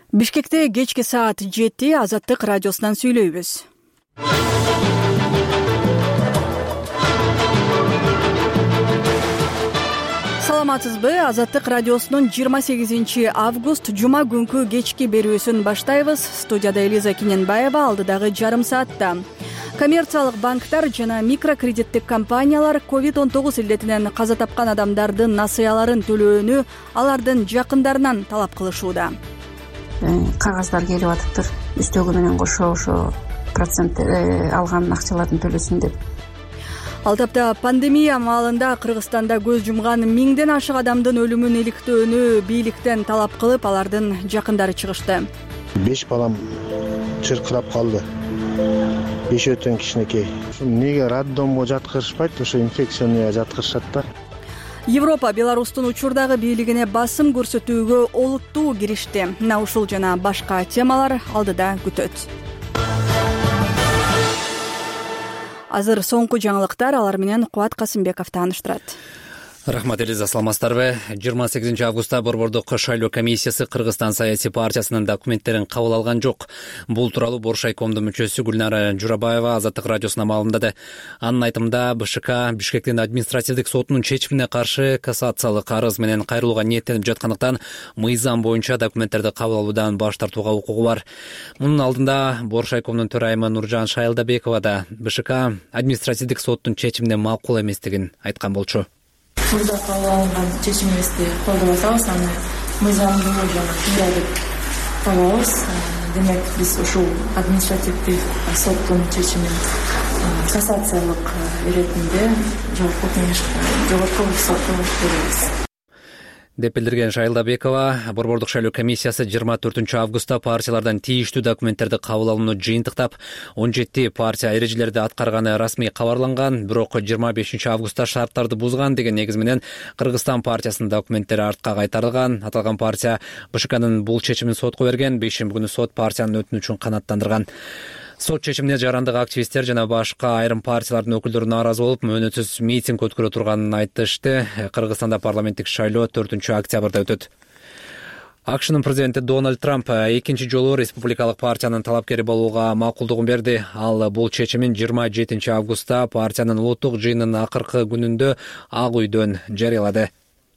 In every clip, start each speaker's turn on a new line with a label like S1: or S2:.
S1: Бишкекте кечки саат 7 Азаттык радиосунан сүйлөйбүз. Саламатсызбы? Азаттык радиосунун 28 август жума күнкү кечки берүүсүн баштайбыз. Студияда Элиза Киненбаева, алдыдагы жарым саатта. Коммерциялык банктар жана микрокредиттик компаниялар COVID-19 илдетинен каза тапкан адамдардын насыяларын төлөөнү алардын жакындарынан талап кылышууда.
S2: Кагаздар келип атыптыр, үстөгү менен кошо ошо процент алган акчаларын төлөсүн деп.
S1: Ал тапта пандемия маалында Кыргызстанда көз жумган 1000ден ашык адамдын өлүмүн иликтөөнү бийликтен талап кылып, алардын жакындары чыгышты.
S3: 5 балам чыркырап калды. 5 өтөн кичинекей. Неге роддомго жаткырышпайт, ошо инфекционныйга жаткырышат да.
S1: Европа Беларустун учурдагы бийлигине басым көрсөтүүгө олуттуу киришти. Мына ушул жана башка темалар алдыда күтөт. Азыр соңку жаңылыктар, алар менен Кубат Касымбеков тааныштырат.
S4: Рахмат, Элиза, саламатсыздарбы? 28 августта Борбордук шайлоо комиссиясы Кыргызстан саясий партиясынын документтерин кабыл алган жок. Бул тууралуу Боршайкомдун мүчөсү Гүлнара Журабаева Азаттык радиосуна маалымдады. Анын айтымында БШК Бишкектин административдик сотунун чечимине каршы кассациялык арыз менен кайрылууга ниеттенип жаткандыктан мыйзам боюнча документтерди кабыл алуудан баш тартууга укугу бар. Мунун алдында Боршайкомдун төрайымы Нуржан Шайлдабекова да БШК административдик соттун чечимине макул эместигин айткан болчу.
S5: Мурда кабыл алынган чечимибизди колдоп атабыз, аны мыйзамдуу жана туура деп табабыз. Демек, биз ушул административдик соттун чечимин кассациялык иретинде жогорку сотко беребиз.
S4: Деп билдирген Шайлдабекова, Борбордук шайлоо комиссиясы 24 августта партиялардан тийиштүү документтерди кабыл алууну жыйынтыктап, 17 партия эрежелерди аткарганы расмий кабарланган, бирок 25 августта шарттарды бузган деген негиз менен Кыргызстан партиясынын документтери артка кайтарылган. Аталган партия БШКнын бул чечимин сотко берген. Бейшемби күнү сот партиянын өтүнүчүн канааттандырган. Сот чечимине жарандык активисттер жана башка айрым партиялардын өкүлдөрү нааразы болуп, мөөнөтсүз митинг өткөрө турганын айтышты. Кыргызстанда парламенттик шайлоо 4 октябрда өтөт. АКШнын президенти Дональд Трамп экинчи жолу республикалык партиянын талапкери болууга макулдугун берди. Ал бул чечимин 27 августта партиянын улуттук жыйынынын акыркы күнүндө Ак үйдөн жарыялады.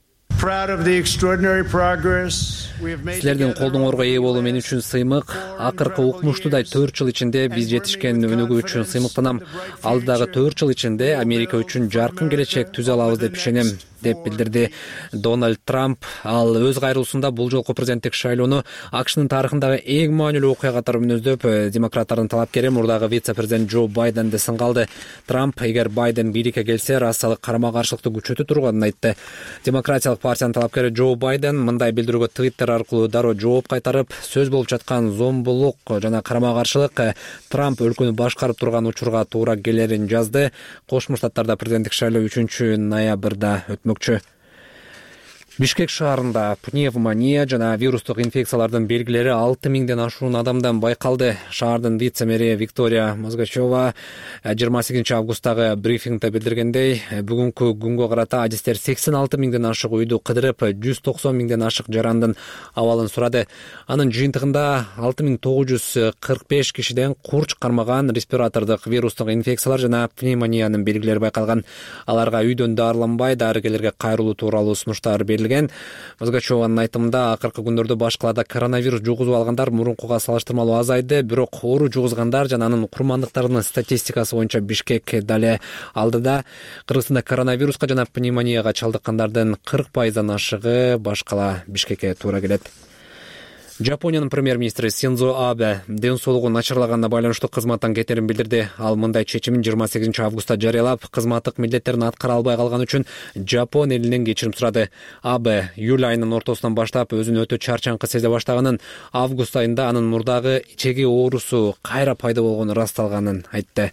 S4: Силердин колдооңорго ээ болуу мен үчүн сыймык. Акыркы укмуштуудай 4 жыл ичинде биз жетишкен өнүгүү үчүн сыймыктанам. Алдыдагы 4 жыл ичинде Америка үчүн жаркын келечек түзө алабыз деп ишенем, деп билдирди Дональд Трамп. Ал өз кайрылуусунда бул жолку президенттик шайлоону АКШнын тарыхындагы эң маанилүү окуя катары мүнөздөп, демократтардын талапкери мурдагы вице-президент Джо Байденди сынга алды. Трамп, эгер Байден бийликке келсе, расалык карама-каршылыкты күчөтө турганын айтты. Демократиялык партиянын талапкери Джо Байден мындай билдирүүгө Твиттер аркылуу дароо жооп кайтарып, сөз болуп жаткан зомбулук жана карама-каршылык Трамп өлкөнү башкарып турган учурга туура келерин жазды. Кошмо Штаттарда президенттик шайлоо 3 ноябрда өтмөкчү. Бишкек шаарында пневмония жана вирустук инфекциялардын белгилери 6000ден ашуун адамдан байкалды. Шаардын вице-мэри Виктория Мозгачева 28 августтагы брифингде билдиргендей, бүгүнкү күнгө карата адистер 86.000ден ашык үйдү кыдырып, 190.000ден ашык жарандын абалын сурады. Анын жыйынтыгында 6945 кишиден курч кармаган респиратордук вирустук инфекциялар жана пневмониянын белгилери байкалган. Аларга үйдөн дарыланбай, дарыгерлерге кайрылуу тууралуу сунуштар берилген. Мозгачеванын айтымында, акыркы күндөрдө башкаларда коронавирус жугузуп алгандар мурункуга салыштырмалуу азайды, бирок оору жугузгандар жана анын курмандыктарынын статистикасы боюнча Бишкек дале алдыда. Кыргызстанда коронавируска жана пневмонияга чалдыккандардын 40%дан ашыгы башкала Бишкекке туура келет. Жапониянын премьер-министри Синдзо Абе ден соолугу начарлаганына байланыштуу кызматтан кетерин билдирди. Ал мындай чечимин 28 августта жарыялап, кызматтык милдеттерин аткара албай калган үчүн Жапон элинен кечирим сурады. Абе июль айынын ортосунан баштап өзүн өтө чарчаңкы сезе баштаганын, август айында анын мурдагы ичеги оорусу кайра пайда болгону ырасталганын айтты.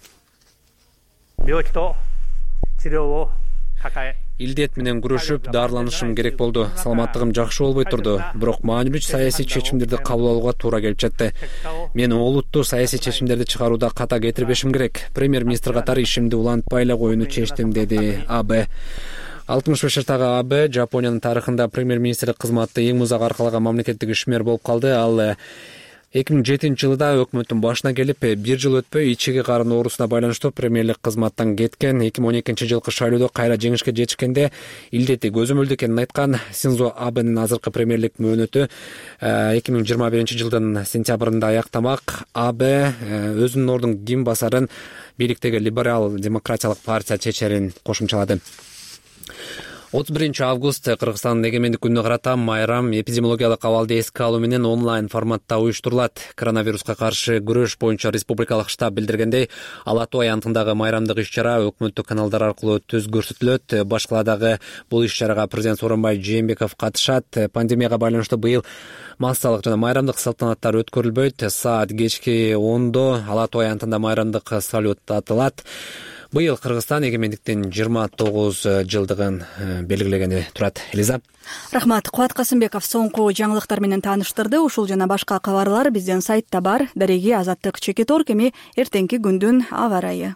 S4: Илдет менен күрөшүп, дарыланышым керек болду. Саламаттыгым жакшы болбой турду, бирок маанилүү саясий чечимдерди кабыл алууга туура келип жатты. Мен олуттуу саясий чечимдерди чыгарууда ката кетирбешим керек. Премьер-министр катары ишимди улантпай эле коюуну чечтим, деди Абе. 65 жаштагы Абе Жапониянын тарыхында премьер-министрлик кызматты эң узак аркалаган мамлекеттик ишмер болуп калды. Ал 2007 жылда өкмөттүн башына келип, бир жыл өтпөй ичиги карын оорусуна байланыштуу премьерлик кызматтан кеткен. 2012 жылкы шайлоодо кайра жеңишке жетишкенде илдети көзөмөлдүү экенин айткан Синзо Абенин азыркы премьерлик мөөнөтү 2021 жылдын сентябрында аяктамак. Абе өзүнүн ордун ким басарын бийликтеги либерал демократиялык партия чечерин кошумчалады. 31 август Кыргызстандын эгемендик күнүнө карата майрам эпидемиологиялык абалды эске алуу менен онлайн форматта уюштурулат. Коронавируска каршы күрөш боюнча республикалык штаб билдиргендей, Ала Тоо аянтындагы майрамдык иш-чара өкмөттүк каналдар аркылуу түз көрсөтүлөт. Башкаладагы бул иш-чарага президент Сооронбай Жээнбеков катышат. Пандемияга байланыштуу быйыл массалык жана майрамдык салтанаттар өткөрүлбөйт. Саат кечки 10:00 Ала Тоо аянтында майрамдык салют атылат. Быйыл Кыргызстан эгемендиктин 29 жылдыгын белгилегени турат. Элиза.
S1: Рахмат. Кубат Касымбеков соңку жаңылыктар менен тааныштырды. Ушул жана башка кабарлар биздин сайтта бар. Дареги Азаттык Чекит.org эми эртеңки күндүн аба ырайы.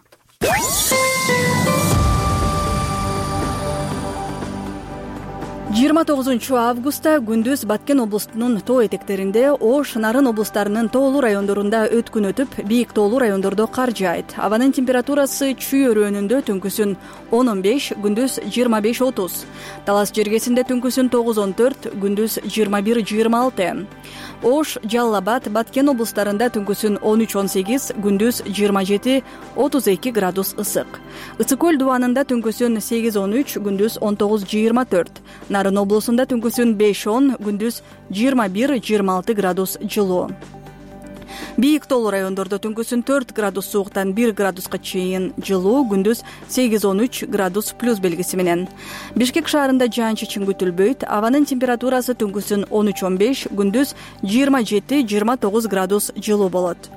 S1: 29 августта күндүз Баткен облусунун тоо этектеринде, Ош, Нарын облустарынын тоолуу райондорунда өткүн өтүп, бийик тоолуу райондордо кар жаайт. Абанын температурасы чүй өрөөнүндө түнкүсүн 10-15, күндүз 25-30. Талас жергесинде түнкүсүн 9-14, күндүз 21-26. Ош, Жалал Абад, Баткен облустарында түнкүсүн 13-18, күндүз 27-32 градус ысык. Ысык көл дубанында түнкүсүн 8-13, күндүз 19-24. Нарын облусунда түнкүсүн 5-10, күндүз 21-26 градус жылуу. Бийик тоолуу райондордо түнкүсүн 4 градус сууктан 1 градуска чейин жылуу, күндүз 8-13 градус плюс белгиси менен. Бишкек шаарында жаан-чачын күтүлбөйт. Абанын температурасы түнкүсүн 13-15, күндүз 27-29 градус жылуу болот.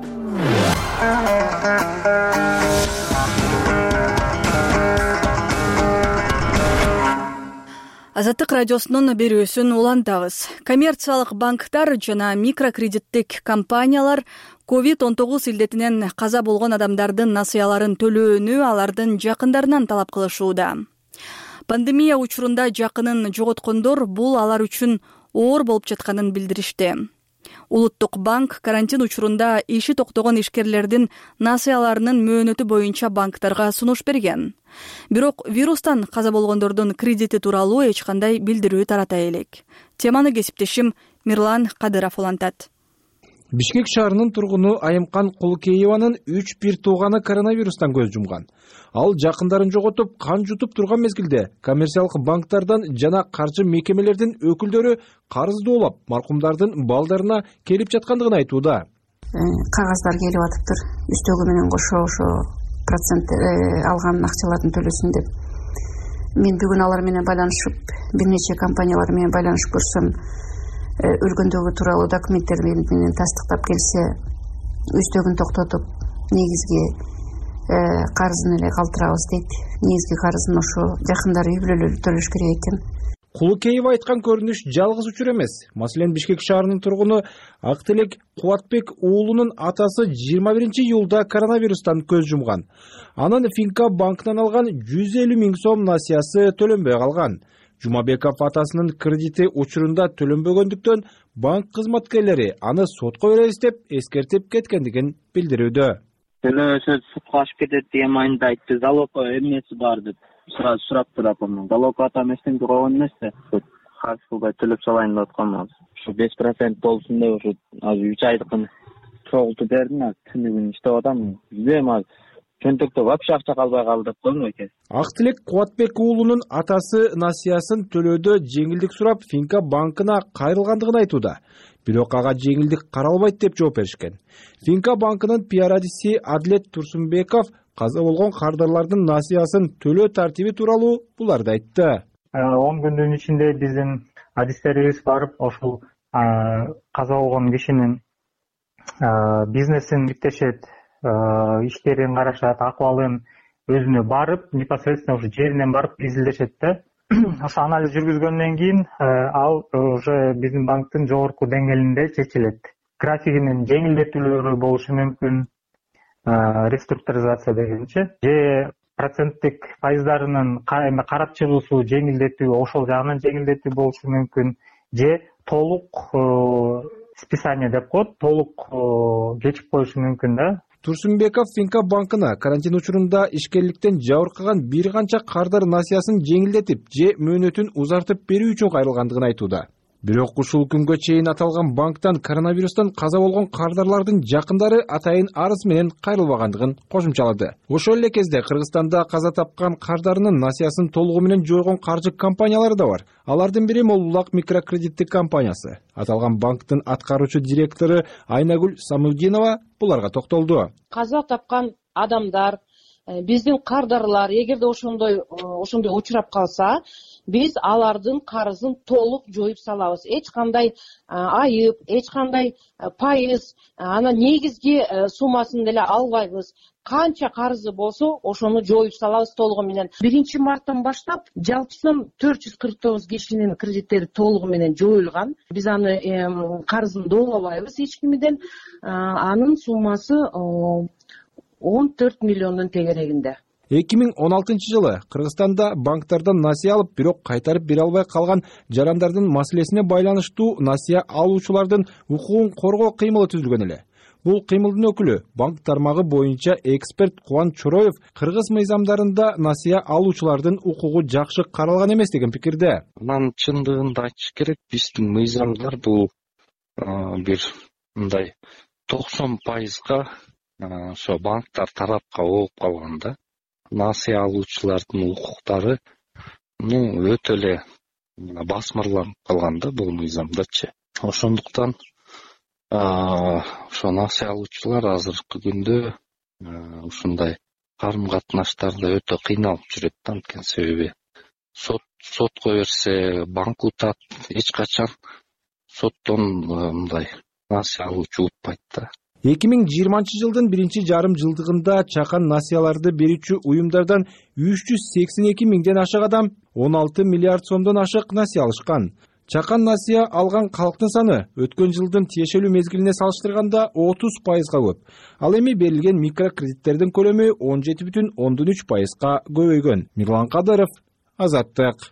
S1: Азаттык радиосунун берүүсүн улантабыз. Коммерциялык банктар жана микрокредиттик компаниялар COVID-19 илдетинен каза болгон адамдардын насыяларын төлөөнү алардын жакындарынан талап кылышууда. Пандемия учурунда жакынын жоготкондор бул алар үчүн оор болуп жатканын билдиришти. Улуттук банк карантин учурунда иши токтогон ишкерлердин насыяларынын мөөнөтү боюнча банктарга сунуш берген. Бирок вирустан каза болгондордун кредити тууралуу эч кандай билдирүү тарата элек. Теманы кесиптешим Мирлан Кадыров улантат.
S6: Бишкек шаарынын тургуну Айымкан Кулукееванын 3 бир тууганы коронавирустан көз жумган. Ал жакындарын жоготуп, кан жутуп турган мезгилде коммерциялык банктардан жана каржы мекемелердин өкүлдөрү карыздуулап, маркумдардын балдарына келип жаткандыгын айтууда.
S2: Кагаздар келип атыптыр. Үстөгү менен кошо ошо процент алган акчалардын төлөсүн деп. Мен бүгүн алар менен байланышып, бир нече компаниялар менен байланышып көрсөм, өлгөндөгү тууралуу документтер менен тастыктап келсе, үстөгүн токтотуп, негизги карызын эле калтырабыз дейт. Негизги карызын ошо жакындары үй бүлөлөрү төлөш керек экен.
S6: Кулукеева айткан көрүнүш жалгыз учур эмес. Маселен, Бишкек шаарынын тургуну Актилек Кубатбек уулунун атасы 21 июлда коронавирустан көз жумган. Анын Финка банкынан алган 150 000 сом насыясы төлөнбөй калган. Жумабеков атасынын кредити учурунда төлөнбөгөндүктөн банк кызматкерлери аны сотко беребиз деп эскертип кеткендигин билдирүүдө.
S7: Төлөсө сотко ашып кетет деген майында айтты. Залог эмнеси бар деп сурап турат. Залог атам эстен койгон эмес да. Карыз кылбай төлөп салайын деп атканбыз. Ушу 5% болсун деп ушу азыр 3 айдыкын чогултуп бердим. Түнүгүн иштеп атам. Биздем азыр чөнтөктө вообще акча калбай калды деп койдум экен.
S6: Актилек Кубатбек уулунун атасы насыясын төлөөдө жеңилдик сурап Финка банкына кайрылгандыгын айтууда. Бирок ага жеңилдик каралбайт деп жооп беришкен. Финка банкынын пиар-адиси Адлет Турсунбеков каза болгон кардарлардын насыясын төлөө тартиби тууралуу буларды айтты.
S8: 10 күндүн ичинде биздин адистерибиз барып, ошол каза болгон кишинин бизнесин иптешет, иштерин карашат, акыбалын өзүнө барып, непосредственно ушу жеринен барып изилдешет да. Ошо анализ жүргүзгөндөн кийин ал уже биздин банктын жогорку деңгээлинде чечилет. Графигинин жеңилдетүүлөрү болушу мүмкүн, реструктуризация дегенчи, же проценттик пайыздарынын карап чыгуусу жеңилдетүү, ошол жагынан жеңилдетүү болушу мүмкүн, же толук списание деп коет, толук кечип коюшу мүмкүн да.
S6: Турсунбеков Финка банкына карантин учурунда ишкерликтен жабыркаган бир канча кардар насыясын жеңилдетип же мөөнөтүн узартып берүү үчүн кайрылгандыгын айтууда. Бирок ушул күнгө чейин аталган банктан коронавирустан каза болгон кардарлардын жакындары атайын арыз менен кайрылбагандыгын кошумчалады. Ошол эле кезде Кыргызстанда каза тапкан кардарынын насыясын толугу менен жойгон каржы компаниялары да бар. Алардын бири Молулак микрокредиттик компаниясы. Аталган банктын аткаруучу директору Айнагүл Самудинова буларга токтолду.
S9: Каза тапкан адамдар, биздин кардарлар эгерде ошондой учурап калса, биз алардын карызын толук жоюп салабыз. Эч кандай айып, эч кандай пайыз, анан негизги суммасын деле албайбыз. Канча карызы болсо, ошону жоюп салабыз толугу менен. 1 марттан баштап жалпысынан 449 кишинин кредиттери толугу менен жоюлган. Биз аны карызын доолобойбуз эч кимден. Анын суммасы 14 миллиондун тегерегинде.
S6: 2016 жылы Кыргызстанда банктардан насыя алып, бирок кайтарып бере албай калган жарандардын маселесине байланыштуу насыя алуучулардын укугун коргоо кыймылы түзүлгөн эле. Бул кыймылдын өкүлү банк тармагы боюнча эксперт Кубан Чороев кыргыз мыйзамдарында насыя алуучулардын укугу жакшы каралган эмес деген пикирде.
S10: Анан чындыгында айтыш керек, биздин мыйзамдар бул бир мындай 90%га ошо банктар тарапка болуп калганда, насыя алуучулардын укуктары өтө эле басмырланып калган да бул мыйзамдачы. Ошондуктан ошо насыя алуучулар азыркы күндө ушундай карым катнаштарда өтө кыйналып жүрөт да, анткени себеби сотко берсе банк утат, эч качан соттон мындай насыя алуучу утпайт да.
S6: 2020 жылдын 1-жарым жылдыгында чакан насыяларды берүүчү уюмдардан 382 миңден ашык адам 16 миллиард сомдон ашык насыя алышкан. Чакан насыя алган калктын саны өткөн жылдын тиешелүү мезгилине салыштырганда 30%га көп. Ал эми берилген микрокредиттердин көлөмү 17,3%га көбөйгөн. Мирлан Кадыров, Азаттык.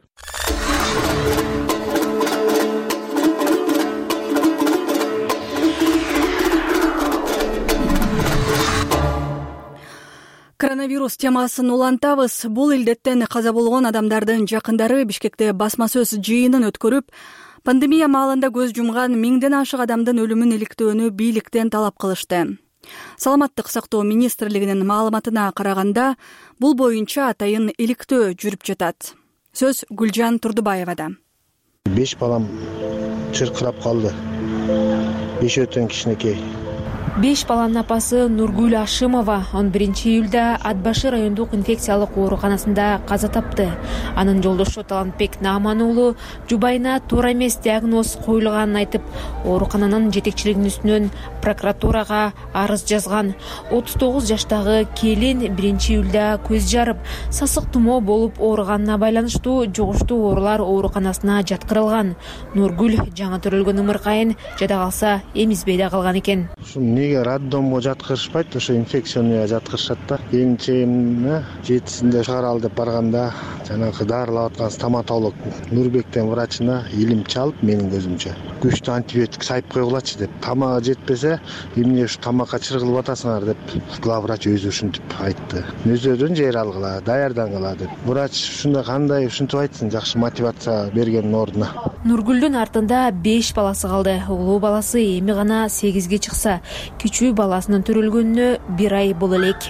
S1: Коронавирус темасын улантабыз. Бул илдеттен каза болгон адамдардын жакындары Бишкекте басма сөз жыйынын өткөрүп, пандемия маалында көз жумган 1000ден ашык адамдын өлүмүн иликтөөнү бийликтен талап кылышты. Саламаттык сактоо министрлигинин маалыматына караганда, бул боюнча атайын иликтөө жүрүп жатат. Сөз Гүлжан Турдубаевада.
S3: 5 балам чыркырап калды. 5 өтөн кичинекей.
S11: 5 баланын апасы Нургүл Ашимова 11 июлда Атбашы райондук инфекциялык ооруканасында каза тапты. Анын жолдошу Талантбек Нааман уулу жубайына туура эмес диагноз коюлганын айтып, оорукананын жетекчилигинин үстүнөн прокуратурага арыз жазган. 39 жаштагы келин 1 июлда көз жарып, сасык тумоо болуп ооруганына байланыштуу жугуштуу оорулар ооруканасына жаткырылган. Нургүл жаңы төрөлгөн ымыркайын жада калса эмизбейде калган экен.
S3: Неге роддомго жаткырышпайт, ошо инфекционныйга жаткырышат да. Кийинче 7-синде чыгаралы деп барганда, жанагы дарылап аткан стоматолог Нурбектен врачына илим чалып, менин көзүмчө күчтүү антибиотик сайып койгулачы деп, тамагы жетпесе, эмне ушу тамакка чыргылып атасыңар деп главврач өзү ушинтип айтты. Өзүдөн жер алгыла, даярдангыла деп. Врач ушунда кандай ушинтип айтсын, жакшы мотивация бергендин ордуна.
S11: Нургүлдүн артында 5 баласы калды. Улуу баласы эми гана 8ге чыкса, кичүү баласынын төрөлгөнүнө 1 ай боло элек.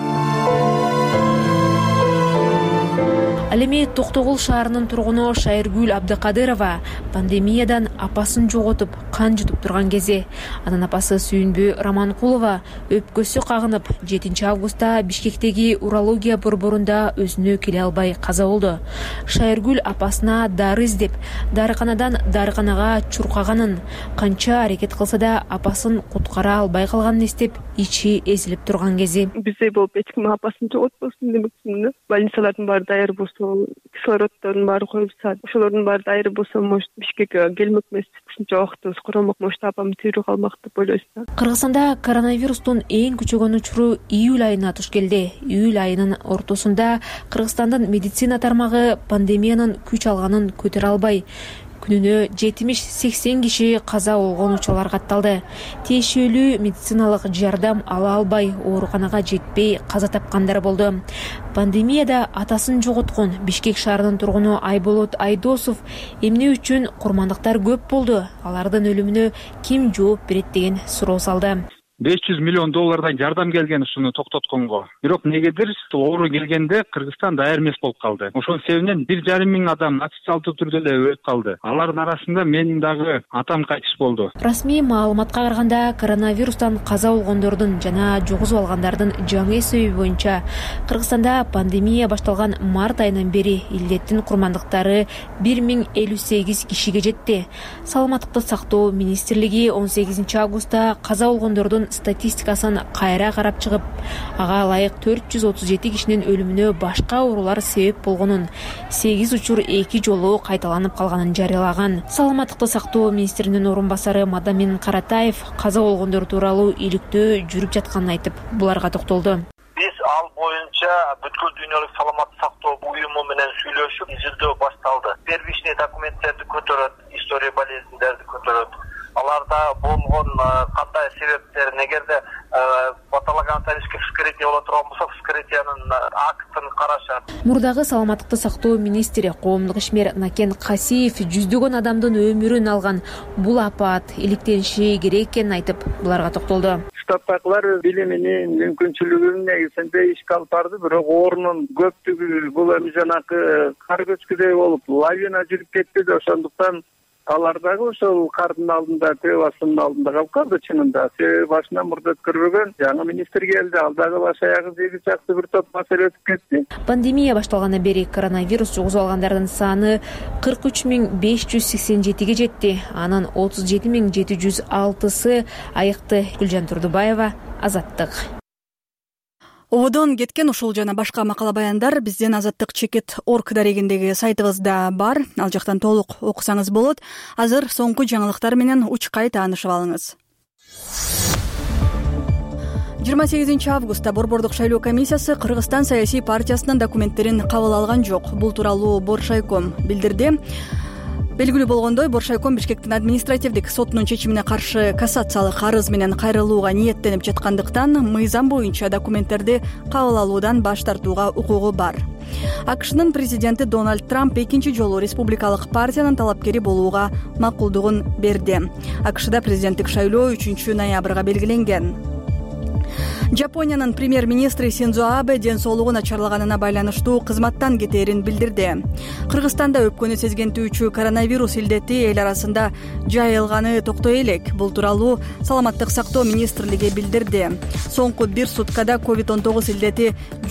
S11: Ал эми Токтогул шаарынын тургуну Шайыргүл Абдыкадырова пандемиядан апасын жоготуп, кан жутуп турган кези. Анын апасы Сүйүнбү Раманкулова өпкөсү кагынып 7 августта Бишкектеги урология борборунда өзүнө келе албай каза болду. Шайыргүл апасына дары издеп, дарыканадан дарыканага чуркаганын, канча аракет кылса да апасын куткара албай калганын эстеп, ичи эзилип турган кези.
S12: Бизде болуп эч ким апасын жоготпосун демекчимин. Больницалардын баары даяр болсо ошол кислороддордун баары коюлса, ошолордун баары дайыр болсо, может, Бишкекке келмек эмес, ушунча убактыбыз курамак, может, апам тирүү калмак деп ойлойбуз да.
S11: Кыргызстанда коронавирустун эң күчөгөн учуру июль айына туш келди. Июль айынын ортосунда Кыргызстандын медицина тармагы пандемиянын күч алганын көтөрө албай, күнүнө 70-80 киши каза болгон учурлар катталды. Тиешелүү медициналык жардам ала албай, ооруканага жетпей каза тапкандар болду. Пандемияда атасын жоготкон Бишкек шаарынын тургуну Айболот Айдосов эмне үчүн курмандыктар көп болду, алардын өлүмүнө ким жооп берет деген суроо салды.
S13: $500 миллион жардам келген ушуну токтотконго. Бирок негедир оору келгенде Кыргызстан даяр эмес болуп калды. Ошонун себебинен 1,5 миң адам официалдуу түрдө эле өлүп калды. Алардын арасында менин дагы атам кайтыш болду.
S11: Расмий маалыматка караганда, коронавирустан каза болгондордун жана жугузуп алгандардын жаңы эсеби боюнча Кыргызстанда пандемия башталган март айынан бери илдеттин курмандыктары 1058 кишиге жетти. Саламаттыкты сактоо министрлиги 18 августта каза болгондордун статистикасын кайра карап чыгып, ага ылайык 437 кишинин өлүмүнө башка оорулар себеп болгонун, 8 учур 2 жолу кайталанып калганын жарыялаган. Саламаттыкты сактоо министринин орун басары Мадамин Каратаев каза болгондор тууралуу иликтөө жүрүп жатканын айтып, буларга токтолду.
S14: Биз ал боюнча бүткүл дүйнөлүк саламаттык сактоо уюму менен сүйлөшүп, изилдөө башталды. Первичный документтерди көтөрөт, история болезньдерди көтөрөт. Аларда болгон кандай себептерин, эгерде патологоанатомический вскрытие боло турган болсо, вскрытиянын актын карашат.
S11: Мурдагы саламаттыкты сактоо министри коомдук ишмер Накен Касиев жүздөгөн адамдын өмүрүн алган бул апат иликтениши керек экенин айтып, буларга токтолду.
S15: Штаттагылар билиминин мүмкүнчүлүгүнүн негизинде ишке алып барды, бирок оорунун көптүгү бул эми жанакы кар көчкүдөй болуп лавина жүрүп кетти да, ошондуктан алар дагы ошол кардын алдында, төө басынын алдында калып калды чынында. Себеби башынан мурда өткөрбөгөн жаңы министр келди, ал дагы баш аягы жеги чакты бир топ маселе өтүп кетти.
S11: Пандемия башталгандан бери коронавирус жугузуп алгандардын саны 43.587ге жетти. Анын 37.706-сы айыкты. Гүлжан Турдубаева, Азаттык.
S1: Ободон кеткен ушул жана башка макала баяндар биздин Азаттык.org дарегиндеги сайтыбызда бар. Ал жактан толук окусаңыз болот. Азыр соңку жаңылыктар менен учкай таанышып алыңыз. 28 августта Борбордук шайлоо комиссиясы Кыргызстан саясий партиясынын документтерин кабыл алган жок. Бул тууралуу Боршайком билдирди. Белгилүү болгондой, Боршайком Бишкектин административдик сотунун чечимине каршы кассациялык арыз менен кайрылууга ниеттенип жаткандыктан мыйзам боюнча документтерди кабыл алуудан баш тартууга укугу бар. АКШнын президенти Дональд Трамп экинчи жолу республикалык партиянын талапкери болууга макулдугун берди. АКШда президенттик шайлоо 3 ноябрга белгиленген. Жапониянын премьер-министри Синдзо Абе ден соолугу начарлаганына байланыштуу кызматтан кетээрин билдирди. Кыргызстанда өпкөнү сезгентүүчү коронавирус илдети эл арасында жайылганы токтой элек. Бул тууралуу Саламаттык сактоо министрлиги билдирди. Соңку 1 суткада COVID-19 илдети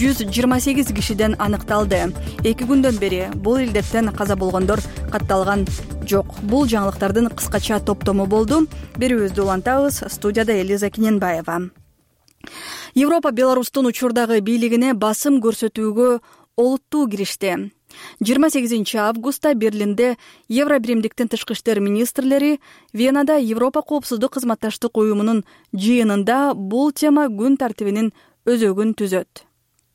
S1: 128 кишиден аныкталды. 2 күндөн бери бул илдеттен каза болгондор катталган жок. Бул жаңылыктардын кыскача топтому болду. Берүүбүздү улантабыз. Студияда Элиза Киненбаева. Европа Беларустун учурдагы бийлигине басым көрсөтүүгө олуттуу киришти. 28 августта Берлинде Евробиримдиктин тышкы иштер министрлери, Венада Европа коопсуздук кызматташтык уюмунун жыйынында бул тема күн тартибинин өзөгүн түзөт.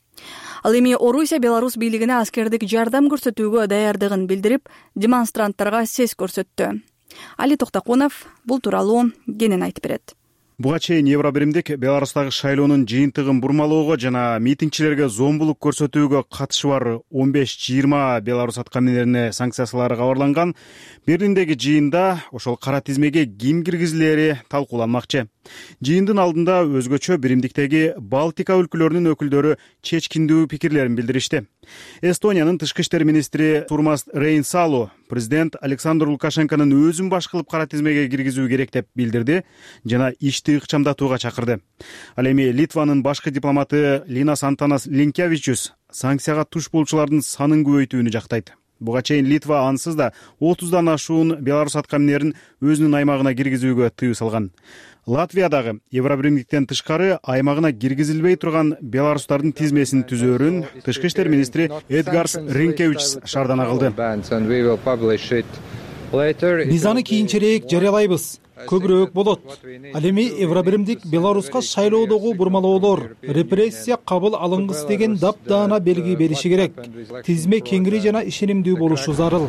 S1: Ал эми Орусия Беларус бийлигине аскердик жардам көрсөтүүгө даярдыгын билдирип, демонстранттарга сес көрсөттү. Али Токтакунов бул тууралуу кенен айтып берет.
S16: Буга чейин Евробиримдик Беларустагы шайлоонун жыйынтыгын бурмалоого жана митингчилерге зомбулук көрсөтүүгө катышы бар 15-20 Беларус аткаминерине санкциялары кабарланган. Берлиндеги жыйында ошол кара тизмеге ким киргизилери талкууланмакчы. Жыйындын алдында өзгөчө Биримдиктеги Балтика өлкөлөрүнүн өкүлдөрү чечкиндүү пикирлерин билдиришти. Эстониянын тышкы иштер министри Турмас Рейнсалу президент Александр Лукашенконун өзүн баш кылып кара тизмеге киргизүү керек деп билдирди жана ишти ыкчамдатууга чакырды. Ал эми Литванын башкы дипломаты Линас Антанас Линкевичус санкцияга туш болчулардын санын көбөйтүүнү жактайт. Буга чейин Литва ансыз да 30дан ашуун Беларус аткаминерин өзүнүн аймагына киргизүүгө тыюу салган. Латвиядагы Евробиримдиктен тышкары аймагына киргизилбей турган беларустардын тизмесин түзөөрүн тышкы иштер министри Эдгарс Ринкевичс шаардана кылды.
S17: Биз аны кийинчерээк жарыялайбыз. Көбүрөөк болот. Ал эми Евробиримдик Беларуска шайлоодогу бурмалоолор, репрессия кабыл алынгыс деген дапдаана белги бериши керек. Тизме кеңири жана ишенимдүү болушу зарыл.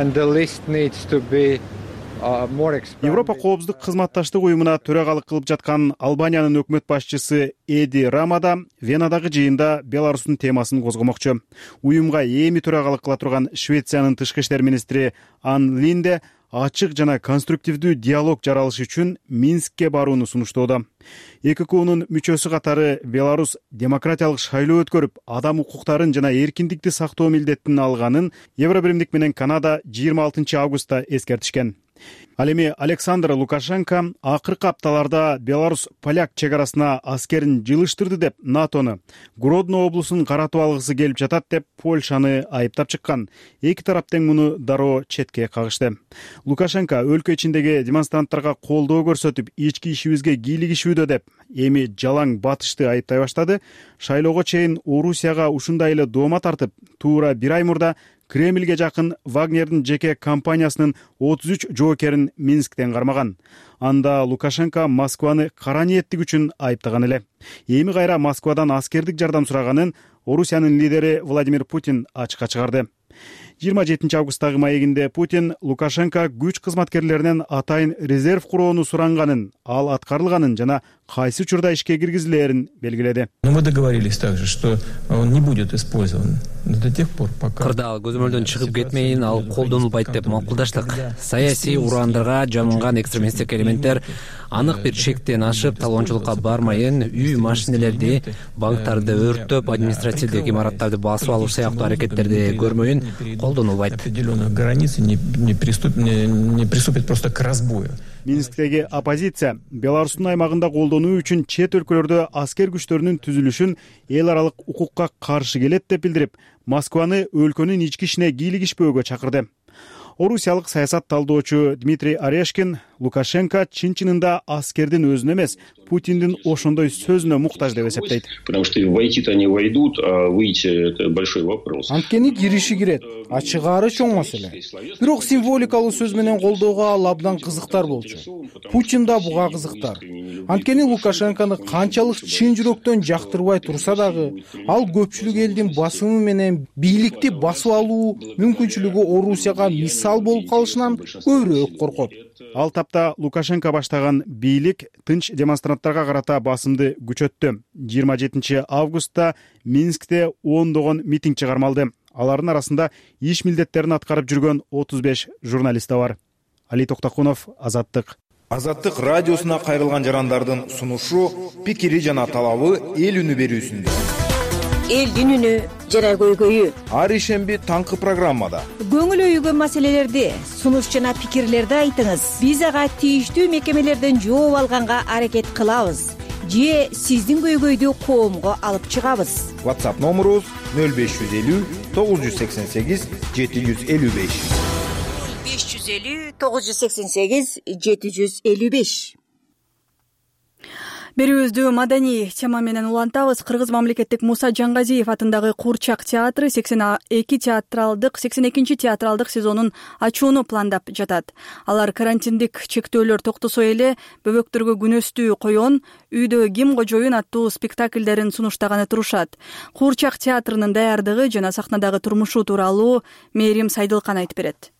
S16: Европа коопсуздук кызматташтык уюмуна төрагалык кылып жаткан Албаниянын өкмөт башчысы Эди Рама да Венадагы жыйында Беларустун темасын козгомокчу. Уюмга эми төрагалык кыла турган Швециянын тышкы иштер министри Ан Линде ачык жана конструктивдүү диалог жаралыш үчүн Минскке барууну сунуштоодо. ЭККУнун мүчөсү катары Беларусь демократиялык шайлоо өткөрүп, адам укуктарын жана эркиндикти сактоо милдетин алганын Евробиримдик менен Канада 26 августта эскертишкен. Ал эми Александр Лукашенко акыркы апталарда Беларусь поляк чек арасына аскерин жылыштырды деп НАТОну, Гродно облусун каратып алгысы келип жатат деп Польшаны айыптап чыккан. Эки тарап тең муну дароо четке кагышты. Лукашенко өлкө ичиндеги демонстранттарга колдоо көрсөтүп, ички ишибизге кийлигишүүдө деп эми жалаң батышты айыптай баштады. Шайлоого чейин Орусияга ушундай эле доома тартып, туура бир ай мурда Кремльге жакын Вагнердин жеке компаниясынын 33 жоокерин Минсктен кармаган. Анда Лукашенко Москваны кара ниеттик үчүн айыптаган эле. Эми кайра Москвадан аскердик жардам сураганын Орусиянын лидери Владимир Путин ачыкка чыгарды. 27 августтагы маегинде Путин Лукашенко күч кызматкерлеринен атайын резерв куроону суранганын, ал аткарылганын жана кайсы учурда ишке киргизилээрин белгиледи.
S18: Но мы договорились также, что он не будет использован до тех пор, пока
S4: кырдаал көзөмөлдөн чыгып кетмейин, ал колдонулбайт деп макулдаштык. Саясий ураандарга жамынган экстремисттик элементтер анык бир чектен ашып талоончулукка бармайын, үй машинелерди, банктарды өрттөп, административдик имараттарды басып алуу сыяктуу аракеттерди көрмөйүн колдонулбайт.
S18: определенных границ не приступит просто к разбою.
S16: Минсктеги оппозиция Беларустун аймагында колдонуу үчүн чет өлкөлөрдө аскер күчтөрүнүн түзүлүшүн эл аралык укукка каршы келет деп билдирип, Москваны өлкөнүн ички ишине кийлигишпөөгө чакырды. Орусиялык саясат талдоочу Дмитрий Орешкин Лукашенко чын-чынында аскердин өзүнө эмес, Путиндин ошондой сөзүнө муктаж деп эсептейт.
S19: Потому что войти-то они войдут, а выйти это большой вопрос.
S17: Анткени кириши кирет, ачыгаары чоң маселе. Бирок символикалуу сөз менен колдоого ал абдан кызыктар болчу. Путин да буга кызыктар. Анткени Лукашенкону канчалык чын жүрөктөн жактырбай турса дагы, ал көпчүлүк элдин басымы менен бийликти басып алуу мүмкүнчүлүгү Орусияга мисал болуп калышынан көбүрөөк коркот.
S16: Ал тапта Лукашенко баштаган бийлик тынч демонстранттарга карата басымды күчөттү. 27 августта Минскте ондогон митинг чыгармалды. Алардын арасында иш милдеттерин аткарып жүргөн 35 журналист да бар. Али Токтокунов, Азаттык.
S20: Азаттык радиосуна кайрылган жарандардын сунушу, пикири жана талабы эл үнү берүүсүндө.
S21: Элдин үнү жана көйгөйү.
S20: Ар ишемби таңкы программада.
S21: Көңүл өйгөн маселелерди, сунуш жана пикирлерди айтыңыз. Биз ага тийиштүү мекемелерден жооп алганга аракет кылабыз. Же сиздин көйгөйдү коомго алып чыгабыз.
S20: WhatsApp номерубуз 0550 988 755.
S21: 550 988 755.
S1: Берүүбүздү маданий тема менен улантабыз. Кыргыз мамлекеттик Муса Жангазиев атындагы Куурчак театры 82 театралдык сезонун ачууну пландап жатат. Алар карантиндик чектөөлөр токтосо эле бөбөктөргө күнөстүү коён, үйдө ким кожоюн аттуу спектакльдерин сунуштаганы турушат. Куурчак театрынын даярдыгы жана сахнадагы турмушу тууралуу Мээрим Сайдылкан айтып берет.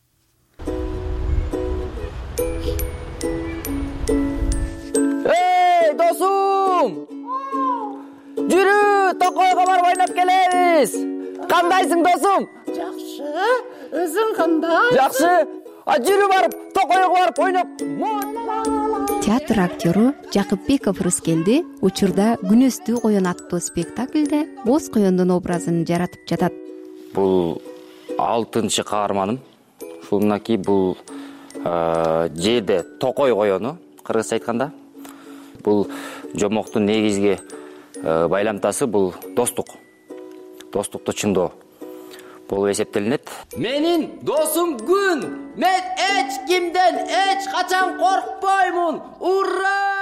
S22: Досум! Жүрү, Токойго барып ойноп келебиз. Кандайсың, досум?
S23: Жакшы. Өзүң кандай?
S22: Жакшы. Жүрү барып, Токойго барып ойноп.
S24: Театр актеру Жакыпбеков Рыскелди учурда Күнөстүү коён аттуу спектакльде боз коёндун образын жаратып жатат.
S25: Бул 6-чы каарманым. Ушундаки бул жерде Токой коёну, кыргызча айтканда. Бул жомоктун негизги байламтасы бул достук. Достукту чындоо болуп эсептелинет.
S22: Менин досум Күн. Мен эч кимден эч качан коркпоймун. Ура!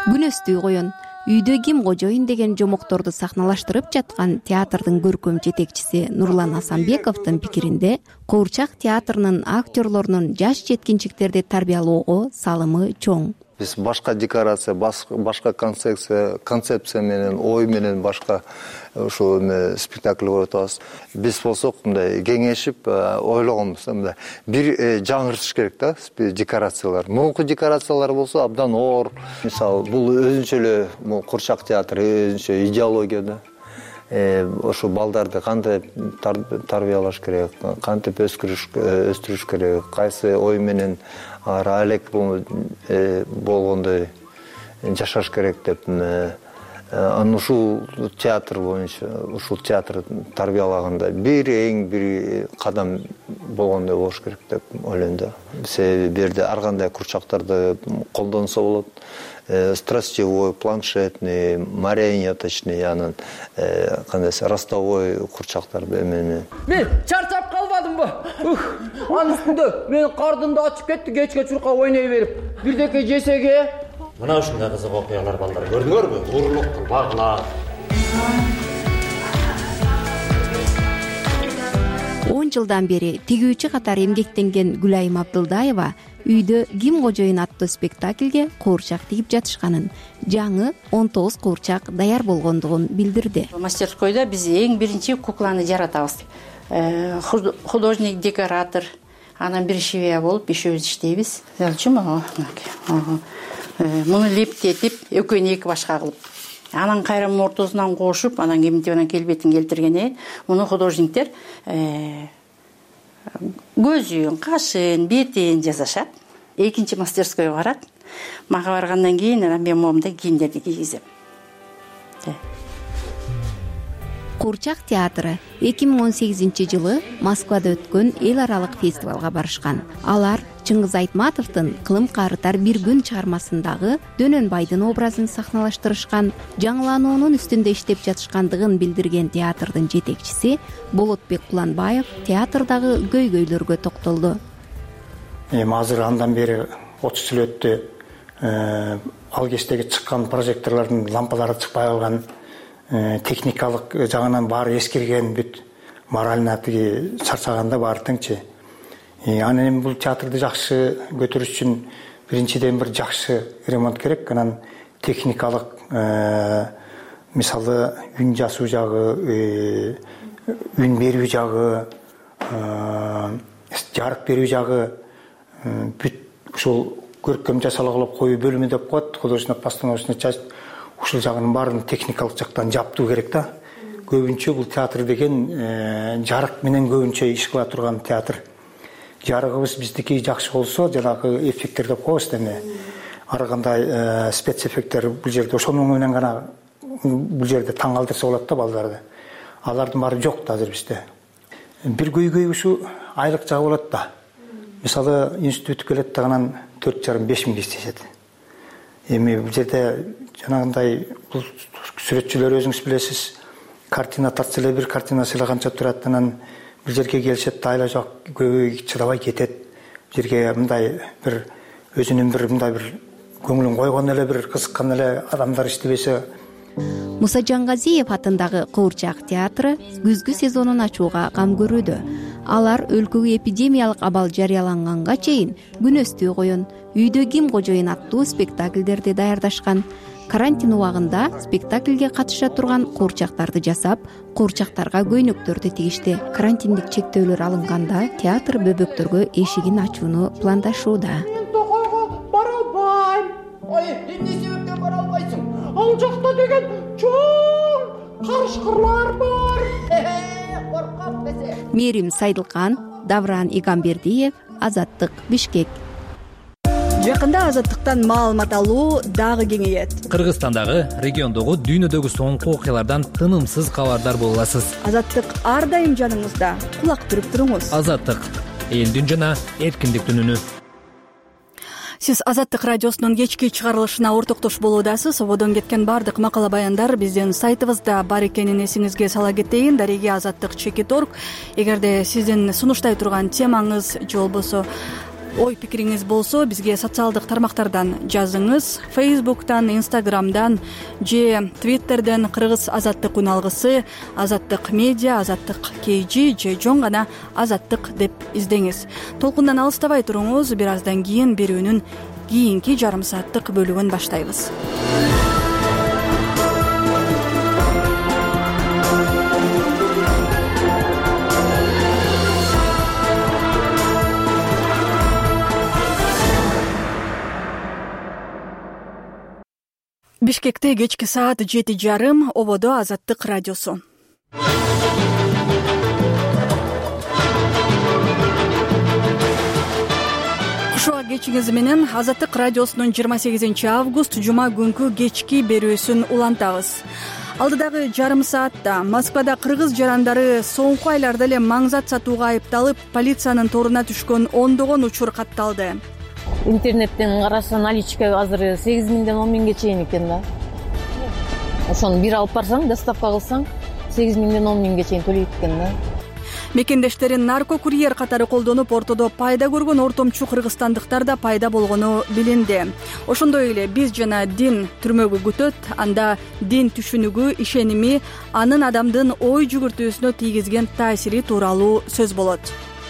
S24: күнөстүү коен, үйдө ким кожоюн деген жомокторду сахналаштырып жаткан театрдын көркөм жетекчиси Нурлан Асанбековдун пикиринде, Куурчак театрынын актерлорунун жаш жеткинчектерди тарбиялоого салымы чоң.
S2: Биз башка декорация, башка концепция менен, ой менен башка ушул спектакль көрүп атабыз. Биз болсок мындай кеңешип ойлогонбуз, мындай бир жаңыртыш керек да декорациялар. Мурунку декорациялар болсо абдан оор. Мисалы, бул өзүнчө эле Куурчак театры өзүнчө идеология да. Ошо балдарды кантип тарбиялаш керек, кантип өстүрүш керек, кайсы ой менен алек болгондой жашаш керек деп. Анан ушул театр боюнча, ушул театр тарбиялаганда эң бир кадам болгондой болуш керек деп ойлойм да. Себеби бу жерде ар кандай курчактарды колдонсо болот. Страстевой, планшетный, марионеточный, анан кандай ростовой курчактарды эмене.
S22: Мен чарчап калбадымбы? Анын үстүндө мен кардым да ачып кетти, кечке чурка ойной берип. Бирдеке жесеге мына ушундай кызык окуялар балдар көрдүңөрбү? Урурлук кылбагыла.
S24: 10 жылдан бери тигүүчү катары эмгектенген Гүлайым Абдылдаева үйдө ким кожоюн аттуу спектакльге куурчак тигип жатышканын, жаңы 19 куурчак даяр болгондугун билдирди.
S5: Мастерскойдо биз эң биринчи кукланы жаратабыз. Художник, декоратор, анан бир швея болуп үшөөбүз иштейбиз. Жалчуму? Муну лептетип, экөөнү эки башка кылып, анан кайра ортосунан кошуп, анан кеминтип анан келбетин келтирген. Муну художниктер көзүн, кашын, бетин жасашат. Экинчи мастерскойго барат. Мага баргандан кийин анан мен момундай кийимдерди кийгизем.
S24: Куурчак театры 2018-жылы Москвада өткөн эл аралык фестивалга барышкан. Алар Чыңгыз Айтматовдун Кылым карытар бир күн чыгармасындагы Дөнөнбайдын образын сахналаштырышкан, жаңылануунун үстүндө иштеп жатышкандыгын билдирген театрдын жетекчиси Болотбек Куланбаев театрдагы көйгөйлөргө токтолду.
S7: Азыр андан бери 30 жыл өттү. Ал кездеги чыккан прожекторлордун лампалары чыкпай калган, техникалык жагынан баары эскирген, бүт морально тиги чарчаганда баары тыңчы. Анан бул театрды жакшы көтөрүш үчүн биринчиден бир жакшы ремонт керек. Анан техникалык, мисалы үн жасуу жагы, үн берүү жагы, жарык берүү жагы, бүт ушул көркөм жасалгылап коюу бөлүмү деп коет, художественная постановочная часть. Ушул жагынын баарын техникалык жактан жаптуу керек да. Көбүнчө бул театр деген жарык менен көбүнчө иш кыла турган театр. Жарыгыбыз биздики жакшы болсо, жанагы эффекттер деп коебуз эми. Ар кандай спецэффекттер бул жерде ошонун менен гана бул жерде таң калтырса болот да балдарды. Алардын баары жок да азыр бизде. Бир көйгөй ушу айлык жагы болот да. Мисалы институт келет дагынан 4,5-5 миң иштешет. Эми бул жерде жанагындай бул сүрөтчүлөр өзүңүз билесиз, картина тартса эле бир картина сыйлаганча турат, анан бир жерге келишет, айла жок көбөй чыдабай кетет. Бул жерге мындай бир өзүнүн бир мындай бир көңүлүн койгон эле бир кызыккан эле адамдар иштебесе.
S24: Муса Жаңгазиев атындагы Куурчак театры күзгү сезонун ачууга кам көрүүдө. Алар өлкөгө эпидемиялык абал жарыяланганга чейин күнөстүү коен, үйдө ким кожоюн аттуу спектакльдерди даярдашкан. Карантин убагында спектакльге катыша турган куурчактарды жасап, куурчактарга көйнөктөрдү тигишти. Карантиндик чектөөлөр алынганда театр бөбөктөргө эшигин ачууну пландашууда.
S23: Бара албайм. Эмне себептен бара албайсың? Ал жакта деген чоң карышкырлар бар. Коркам десе.
S24: Мерим Сайдылкан, Давран Игамбердиев, Азаттык, Бишкек.
S1: Жакында Азаттыктан маалымат алуу дагы кеңейет.
S4: Кыргызстандагы, региондогу, дүйнөдөгү соңку окуялардан тынымсыз кабардар боло аласыз.
S1: Азаттык ар дайым жаныңызда. Кулак түрүп туруңуз.
S4: Азаттык, элдин жана эркиндиктин үнү.
S1: Сиз Азаттык радиосунун кечки чыгарылышына ортоктош болуудасыз. Ободон кеткен бардык макала баяндар биздин сайтыбызда бар экенин эсиңизге сала кетейин. Дареги Азаттык /org. Эгерде сиздин сунуштай турган темаңыз же болбосо ой пикириңиз болсо бизге социалдык тармактардан жазыңыз. Facebook'tan, Instagram'dan же Twitter'den Кыргыз Азаттык уналгысы, Азаттык медиа, Азаттык KG же жон гана Азаттык деп издеңиз. Толкундан алыстабай туруңуз, бир аздан кийин берүүнүн кийинки жарым сааттык бөлүгүн баштайбыз. Бишкекте кечки саат 7:30, ободо Азаттык радиосу. Кушуа кечиңиз менен Азаттык радиосунун 28 август жума күнкү кечки берүүсүн улантабыз. Алдыдагы жарым саатта Москвада кыргыз жарандары соңку айларда эле маңзат сатууга айыпталып, полициянын торуна түшкөн ондогон учур катталды.
S3: Интернеттен карасаң, наличка азыр 8 миңден 10 миңге чейин экен да. Ошону бир алып барсаң, доставка кылсаң, 8 миңден 10 миңге чейин төлөйт экен да.
S1: Мекендештерин наркокурьер катары колдонуп, ортодо пайда көргөн ортомчу кыргызстандыктар да пайда болгону билинди. Ошондой эле биз жана дин түрмөгү күтөт, анда дин түшүнүгү, ишеними, анын адамдын ой жүгүртүүсүнө тийгизген таасири тууралуу сөз болот.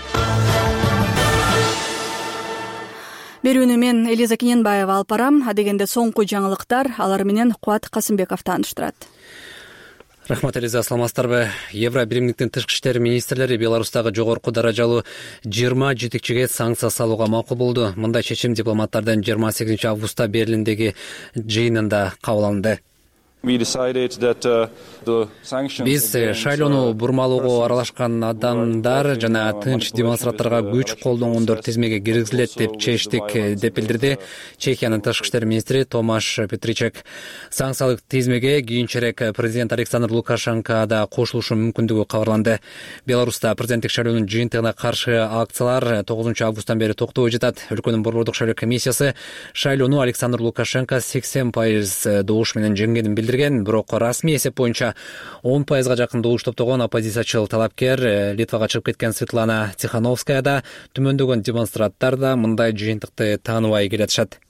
S1: Берүүнү мен Элиза Кененбаева алып барам. Адегенде соңку жаңылыктар, алар менен Кубат Касымбеков тааныштырат.
S4: Рахмат, Элиза, саламатсыздарбы? Евро биримдиктин тышкы иштер министрлери Беларустагы жогорку даражалуу 20 жетекчиге санкция салууга макул болду. Мындай чечим дипломаттардын 28 августта Берлиндеги жыйынында кабыл алынды. Биз шайлоону бурмалоого аралашкан адамдар жана тынч демонстранттарга күч колдонгондор тизмеге киргизилет деп чечтик, деп билдирди Чехиянын тышкы иштер министри Томаш Петричек. Санкциялык тизмеге кийинчерээк президент Александр Лукашенко да кошулушу мүмкүндүгү кабарланды. Беларуста президенттик шайлоонун жыйынтыгына каршы акциялар 9 августтан бери токтобой жатат. Өлкөнүн борбордук шайлоо комиссиясы шайлоону Александр Лукашенко 80% добуш менен жеңгенин билдирди. Бирок расмий эсеп боюнча 10%га жакын добуш топтогон оппозициячыл талапкер Литвага чыгып кеткен Светлана Тихановская да, түмөндөгөн демонстранттар да мындай жыйынтыкты тааныбай келатышат.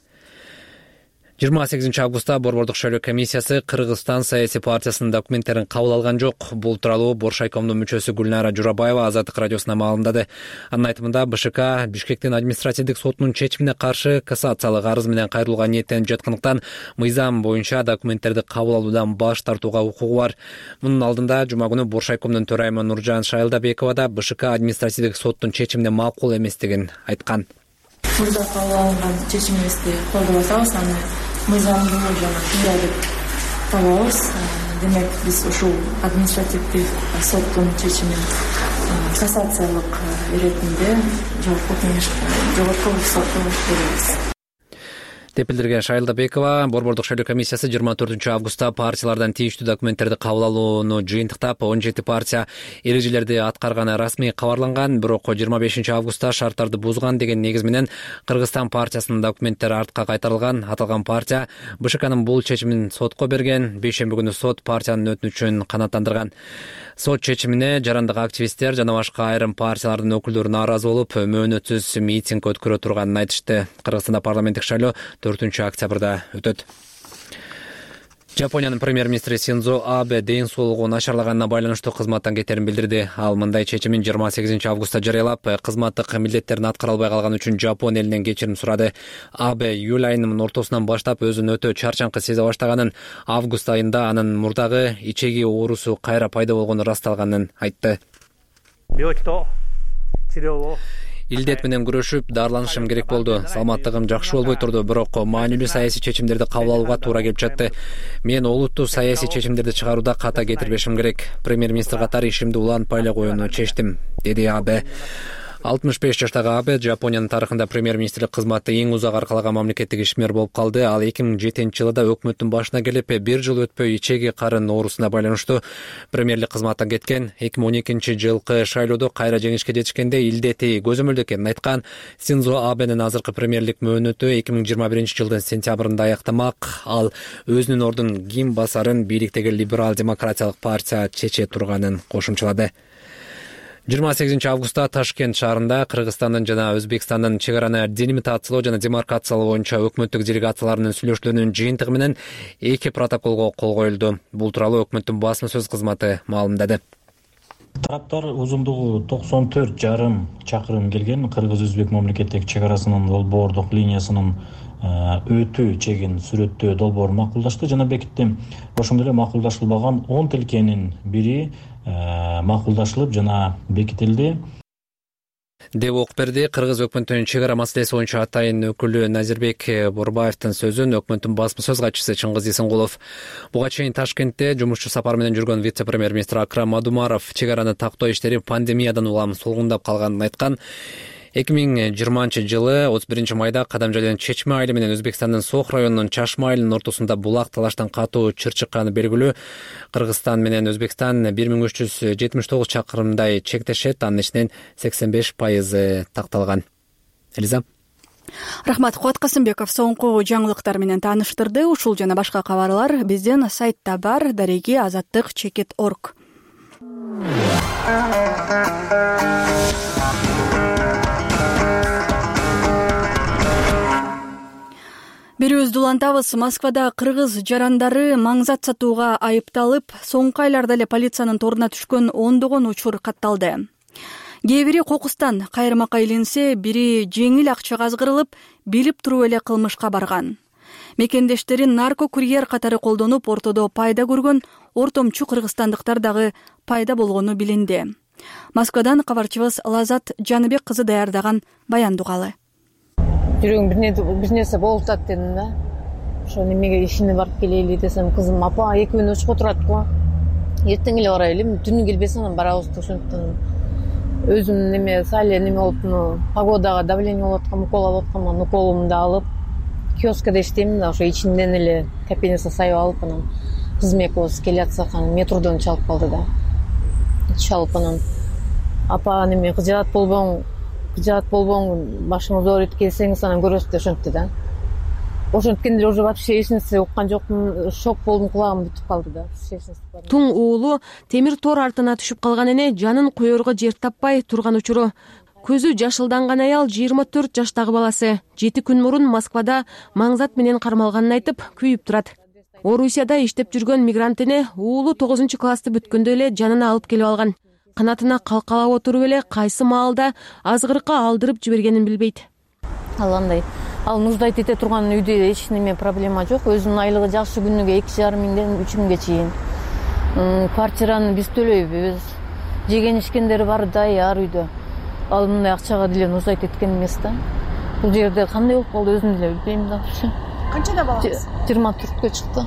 S4: 28 августта борбордук шайлоо комиссиясы Кыргызстан саясий партиясынын документтерин кабыл алган жок. Бул тууралуу Боршайкомдун мүчөсү Гүлнара Журабаева Азаттык радиосуна маалымдады. Анын айтымында БШК Бишкектин административдик сотунун чечимине каршы кассациялык арыз менен кайрылууга ниеттенип жаткандыктан мыйзам боюнча документтерди кабыл алуудан баш тартууга укугу бар. Мунун алдында жума күнү Боршайкомдун төрайымы Нуржан Шайлдабекова да БШК административдик соттун чечимине макул эместигин айткан.
S6: Мурда кабыл алынган чечимибизди колдоп атабыз, аны мыйзамдуу жана ушундай деп табабыз. Демек биз ушул административдик соттун чечимин кассациялык иретинде жогорку сотко беребиз.
S4: Деп билдирген Шайлдабекова, борбордук шайлоо комиссиясы 24 августта партиялардан тийиштүү документтерди кабыл алууну жыйынтыктап 17 партия эрежелерди аткарганы расмий кабарланган, бирок 25 августта шарттарды бузган деген негиз менен Кыргызстан партиясынын документтери артка кайтарылган. Аталган партия БШКнын бул чечимин сотко берген. Бейшемби күнү сот партиянын өтүнүчүн канааттандырган. Сот чечимине жарандык активисттер жана башка айрым партиялардын өкүлдөрү нааразы болуп, мөөнөтсүз митинг өткөрө турганын айтышты. Кыргызстанда парламенттик шайлоо 4 октябрда өтөт. Жапониянын премьер-министри Синдзо Абе ден соолугу начарлаганына байланыштуу кызматтан кетерин билдирди. Ал мындай чечимин 28 августта жарыялап, кызматтык милдеттерин аткара албай калган үчүн Жапон элинен кечирим сурады. Абе июль айынын ортосунан баштап өзүн өтө чарчаңкы сезе баштаганын, август айында анын мурдагы ичеги оорусу кайра пайда болгону ырасталганын айтты. Илдет менен күрөшүп, дарыланышым керек болду. Саламаттыгым жакшы болбой турду, бирок маанилүү саясий чечимдерди кабыл алууга туура келип жатты. Мен олуттуу саясий чечимдерди чыгарууда ката кетирбешим керек. Премьер-министр катары ишимди улантпай эле коюуну чечтим, деди Абе. 65 жаштагы Абе Жапониянын тарыхында премьер-министрлик кызматты эң узак аркалаган мамлекеттик ишмер болуп калды. Ал 2007-жылда өкмөттүн башына келип, бир жыл өтпөй ичеги карын оорусуна байланыштуу премьерлик кызматтан кеткен. 2012-жылкы шайлоодо кайра жеңишке жетишкенде илдети көзөмөлдө экенин айткан. Синдзо Абенин азыркы премьерлик мөөнөтү 2021-жылдын сентябрында аяктамак. Ал өзүнүн ордун ким басарын бийликтеги либерал демократиялык партия чече турганын кошумчалады. 28 августта Ташкент шаарында Кыргызстандын жана Өзбекстандын чек араны делимитациялоо жана демаркациялоо боюнча өкмөттүк делегацияларынын сүйлөшүүлөрүнүн жыйынтыгы менен 2 протоколго кол коюлду. Бул тууралуу өкмөттүн басма сөз кызматы маалымдады.
S8: Тараптар узундугу 94,5 чакырым келген Кыргыз-Өзбек мамлекеттик чек арасынын долбоордук линиясынын өтүү чегин сүрөттөө долбоор макулдашты жана бекитти. Ошондой эле макулдашылбаган 10 тилкенин бири макулдашылып жана бекитилди
S4: деп окуп берди. Кыргыз өкмөтүнүн чек ара маселеси боюнча атайын өкүлү Назирбек Борбаевдин сөзүн өкмөттүн басма сөз катчысы Чыңгыз Исенгулов. Буга чейин Ташкентте жумушчу сапар менен жүргөн вице-премьер-министр Акрам Адумаров чек араны тактоо иштери пандемиядан улам солгундап калганын айткан. 2020 31 майда Кадамжайдын Чечме айылы менен Өзбекстандын Сох районунун Чашма айылынын ортосунда булак талаштан катуу чыр чыкканы белгилүү. Кыргызстан менен Өзбекстан 1379 чакырымдай чектешет, анын ичинен 85% такталган. Элиза.
S1: Рахмат. Кубат Касымбеков соңку жаңылыктар менен тааныштырды. Ушул жана башка кабарлар биздин сайтта бар. Дареги azаттык.org. Бирөөбүздү улантабыз. Москвада кыргыз жарандары маңзат сатууга айыпталып, соңку айларда эле полициянын торуна түшкөн ондогон учур катталды. Кээ бири кокустан кайрымакка илинсе, бири жеңил акчага азгырылып, билип туруп эле кылмышка барган. Мекендештерин нарко-курьер катары колдонуп, ортодо пайда көргөн ортомчу кыргызстандыктар дагы пайда болгону билинди. Москвадан кабарчыбыз Лазат Жаныбек кызы даярдаган баяндуу калы.
S3: Жүрөгүм бир нерсе болуп атат дедим да. Ошо немеге ишине барып келели десем, кызым апа экөөнү учка турат го. Эртең эле барайлы, түнү келбесең анан барабыз ошондуктан. Өзүм неме сале неме болуп, погодага давление болуп аткан, укол алып аткан, уколумду алып, киоскада иштейм да, ошо ичинден эле капельница сайып алып, анан кызым экөөбүз келатсак, анан метродон чалып калды да. Чалып анан апа неме кыжаат болбоң, башыңыз ооруйт, келсеңиз анан көрөсүз деп ошентти да. Ошенткенде уже вообще эч нерсе уккан жокмун, шок болдум, кулагым бүтүп калды да.
S11: Туң уулу темир тор артына түшүп калган эне жанын коерго жер таппай турган учуру. Көзү жашылданган аял 24 жаштагы баласы 7 күн мурун Москвада маңзат менен кармалганын айтып күйүп турат. Орусияда иштеп жүргөн мигрант эне уулу 9 классты бүткөндө эле жанына алып келип алган. Канатына калкалап отуруп эле кайсы маалда азгырыкка алдырып жибергенин билбейт.
S3: Ал нуждайт эте турган үйдө эч неме проблема жок. Өзүнүн айлыгы жакшы, күнүгө 2,5 миңден 3 миңге чейин. Квартираны биз төлөйбүз. Жеген ичкендери бар даяр үйдө. Ал мындай акчага деле нуждайт эткен эмес да. Бул жерде кандай болуп калды өзүм деле билбейм да.
S11: Канчада балаңыз?
S3: 24кө чыкты.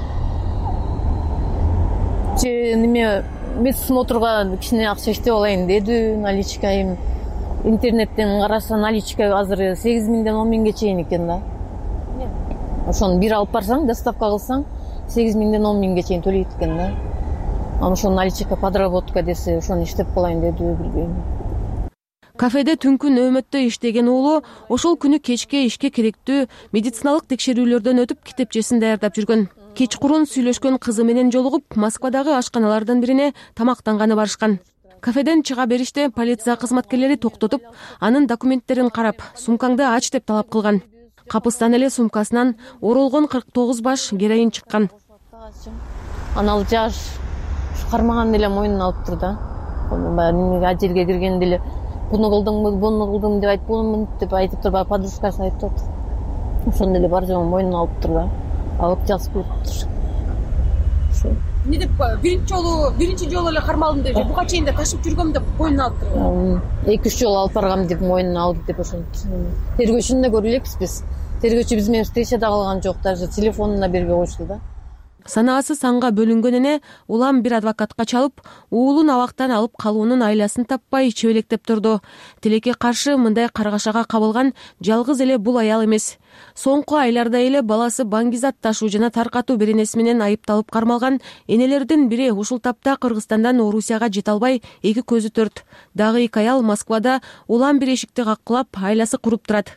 S3: Неме медсмотрга кичине акча иштеп алайын деди, наличкайым. Интернеттен караса наличка азыр 8 миңден 10 миңге чейин экен да. Ошону бир алып барсаң, доставка кылсаң, 8 миңден 10 миңге чейин төлөйт экен да. Аны ошо наличка подработка десе, ошону иштеп калайын деди, билбейм.
S11: Кафеде түнкү нөөмөттө иштеген уулу ошол күнү кечке ишке керектүү медициналык текшерүүлөрдөн өтүп китепчесин даярдап жүргөн. Кечкурун сүйлөшкөн кызы менен жолугуп, Москвадагы ашканалардын бирине тамактанганы барышкан. Кафеден чыга бериште полиция кызматкерлери токтотуп, анын документтерин карап, сумкаңды ач деп талап кылган. Капыстан эле сумкасынан оролгон 49 баш героин чыккан.
S3: Анал жаш кармаган эле мойнуна алып тур да. Немеге ажерге киргенде эле буну кылдым деп айтпаймын деп айтып тур, подружкасы айтып тур. Ошондо эле бар жогун мойнуна алып тур да. Алып жазып тур.
S11: Не деп биринчи жолу эле кармалдым деп, буга чейин да ташып жүргөм деп мойнуна алып турган.
S3: 2-3 жолу алып баргам деп мойнуна алды деп ошентти. Тергөөчүнү да көрө элекпиз биз. Тергөөчү биз менен встречада калган жок, даже телефонуна бербей коюшту да.
S11: Санаасы санга бөлүнгөн эне улам бир адвокатка чалып, уулун абактан алып калуунун айласын таппай чебелектеп турду. Тилекке каршы мындай каргашага кабылган жалгыз эле бул аял эмес. Соңку айларда эле баласы баңгизат ташуу жана таркатуу беренеси менен айыпталып кармалган энелердин бири ушул тапта Кыргызстандан Орусияга жете албай, эки көзү төрт. Дагы эки аял Москвада улам бир эшикти каккылап, айласы куруп турат.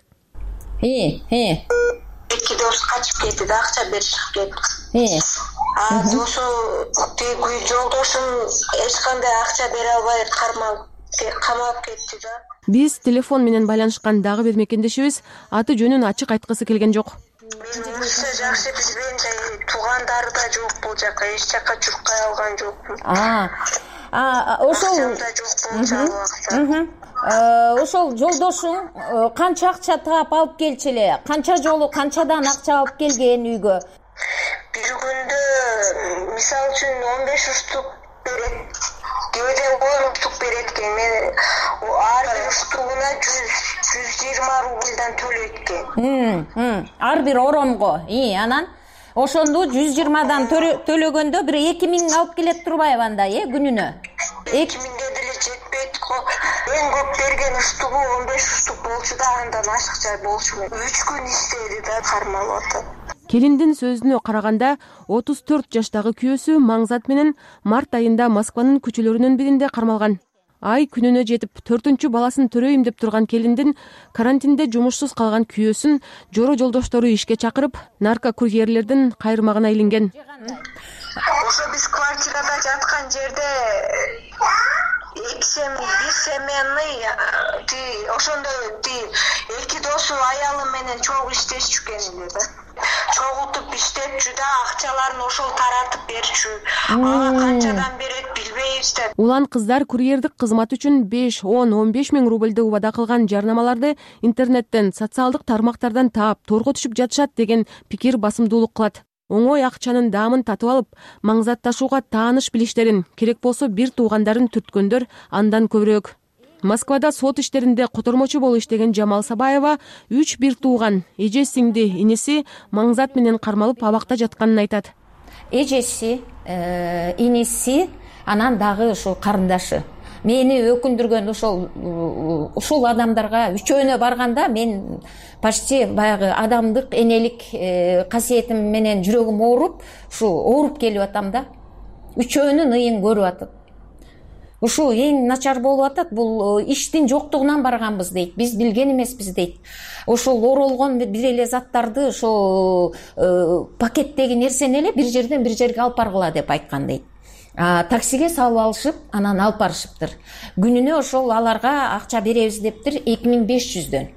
S9: Эки дос качып кетти да, акча берип чыгып кетти. Ошо тиги жолдошум эч кандай акча бере албай кармалып камалып кетти да.
S11: Биз телефон менен байланышкан дагы бир мекендешибиз аты жөнүн ачык айткысы келген жок.
S9: Мен ушунча жакшы билбейм, туугандары да жок бул жака, эч жака чуркай алган жокмун.
S10: Ошол жолдошуң канча акча таап алып келчү эле? Канча жолу канчадан акча алып келген үйгө?
S9: Бир күндө мисалы үчүн 15 уштук берет. Кээде 10 уштук берет экен. Мен ар бир уштугуна 120 рубльдан төлөйт экен.
S10: Ар бир оромго. Анан ошондо 120дан төлөгөндө бир 2000 алып келет турбайбы анда, күнүнө?
S9: 2000ге деле жетпейт го. Эң көп берген уштугу 15 уштук болчу да, андан ашыкча болчу. 3 күн иштеди да, кармалып атат.
S11: Келиндин сөзүнө караганда 34 жаштагы күйөөсү Маңзат менен март айында Москванын көчөлөрүнүн биринде кармалган. Ай күнүнө жетип 4-чү баласын төрөйм деп турган келиндин карантинде жумушсуз калган күйөөсүн жоро жолдоштору ишке чакырып, наркокурьерлердин кайрмагына илинген.
S9: Ошо биз квартирада жаткан жерде бир семейный ошондо эки досу аялы менен чогуу иштешчү эле да. Чогултуп иштепчү да, акчаларын ошол таратып берчү. Ага канчадан берет билбейбиз да.
S11: Улан кыздар курьердик кызмат үчүн 5, 10, 15 миң рубльды убада кылган жарнамаларды интернеттен, социалдык тармактардан таап, торго түшүп жатышат деген пикир басымдуулук кылат. Оңой акчанын даамын татып алып, маңзатташууга тааныш билиштерин, керек болсо бир туугандарын түрткөндөр андан көбүрөөк. Москвада сот иштеринде котормочу болуп иштеген Жамал Сабаева 3 бир тууган, эже сиңди, иниси Маңзат менен кармалып абакта жатканын айтат.
S10: Эжеси, иниси, анан дагы ушул карындашы. Мени өкүндүргөн ушул адамдарга үчөөнө барганда мен почти баягы адамдык, энелик касиетим менен жүрөгүм ооруп, ооруп келип атам да. Үчөөнүн ыйын көрүп атат. Ушул эң начар болуп атат, бул иштин жоктугунан барганбыз дейт. Биз билген эмеспиз дейт. Ошол оролгон бир эле заттарды, ошол пакеттеги нерсени эле бир жерден бир жерге алып баргыла деп айткан дейт. Таксиге салып алышып, анан алып барышыптыр. Күнүнө ошол аларга акча беребиз дептир 2500дөн.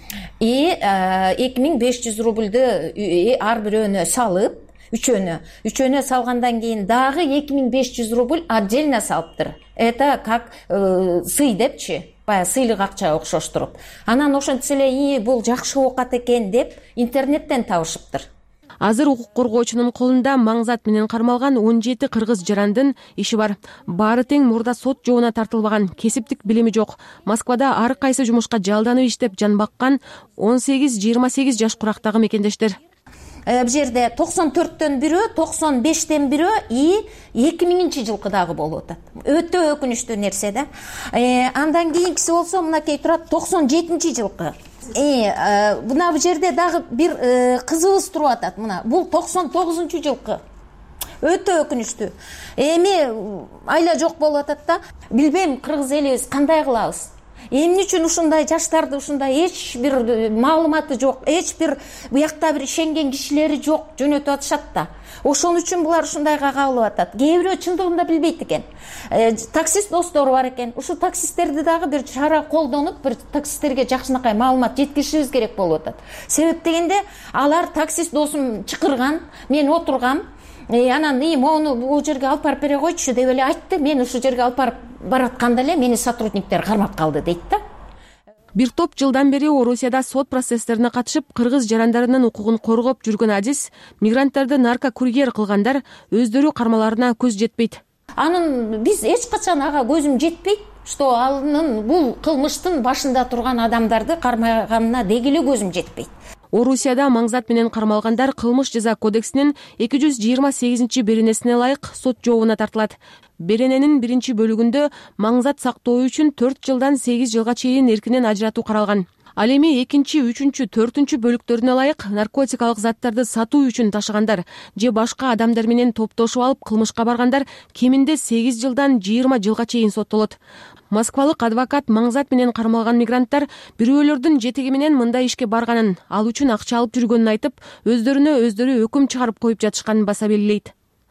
S10: 2500 рубльды ар бирөөнө салып, үчөөнө салгандан кийин дагы 2500 рубль отдельно салыптыр. Это как сый депчи, баягы сыйлык акчага окшоштуруп. Анан ошентсе эле бул жакшы оокат экен деп интернеттен табышыптыр.
S11: Азыр укук коргоочунун колунда Маңзат менен кармалган 17 кыргыз жарандын иши бар. Баары тең мурда сот жообуна тартылбаган, кесиптик билими жок. Москвада ар кайсы жумушка жалданып иштеп жан баккан 18-28 жаш курактагы мекендештер.
S10: Бул жерде 94төн бирөө, 95тен бирөө 2000-жылкы дагы болуп атат. Өтө өкүнүчтүү нерсе да. Андан кийинкиси болсо мынакей турат 97-жылкы. Мына бул жерде дагы бир кызыбыз туруп атат. Мына бул 99-жылкы. Өтө өкүнүчтүү. Эми айла жок болуп атат да. Билбейм, кыргыз элибиз кандай кылабыз? Эмне үчүн ушундай жаштарды ушундай эч бир маалыматы жок, эч бир буякта бир ишенген кишилери жок жөнөтүп атышат да. Ошон үчүн булар ушундайга кабылып атат. Кээ бирөө чындыгында билбейт экен. Таксист достору бар экен. Ушул таксисттерди дагы бир чара колдонуп, бир таксисттерге жакшынакай маалымат жеткиришибиз керек болуп атат. Себеп дегенде алар таксист досум чакырган, мен отургам. Анан моуну бул жерге алып барып бере койчу деп эле айтты. Мен ушул жерге алып барып баратканда эле мени сотрудниктер кармап калды дейт да.
S11: Бир топ жылдан бери Орусияда сот процесстерине катышып, кыргыз жарандарынын укугун коргоп жүргөн Адис, мигранттарды наркокурьер кылгандар өздөрү кармаларына көз жетпейт.
S10: Анын биз эч качан ага көзүм жетпейт, что анын бул кылмыштын башында турган адамдарды кармаганына дегиле көзүм жетпейт.
S11: Орусияда Маңзат менен кармалгандар кылмыш жаза кодексинин 228-беренесине ылайык сот жообуна тартылат. Берененин биринчи бөлүгүндө Маңзат сактоо үчүн 4 жылдан 8 жылга чейин эркинен ажыратуу каралган. Ал эми 2, 3, 4 бөлүктөрүнө ылайык наркотикалык заттарды сатуу үчүн ташыгандар же башка адамдар менен топтошуп алып кылмышка баргандар кеминде 8 жылдан 20 жылга чейин соттолот. Москвалык адвокат Маңзат менен кармалган мигранттар бирөөлөрдүн жетеги менен мындай ишке барганын, ал үчүн акча алып жүргөнүн айтып, өздөрүнө өздөрү өкүм чыгарып коюп жатышканын баса белгилейт.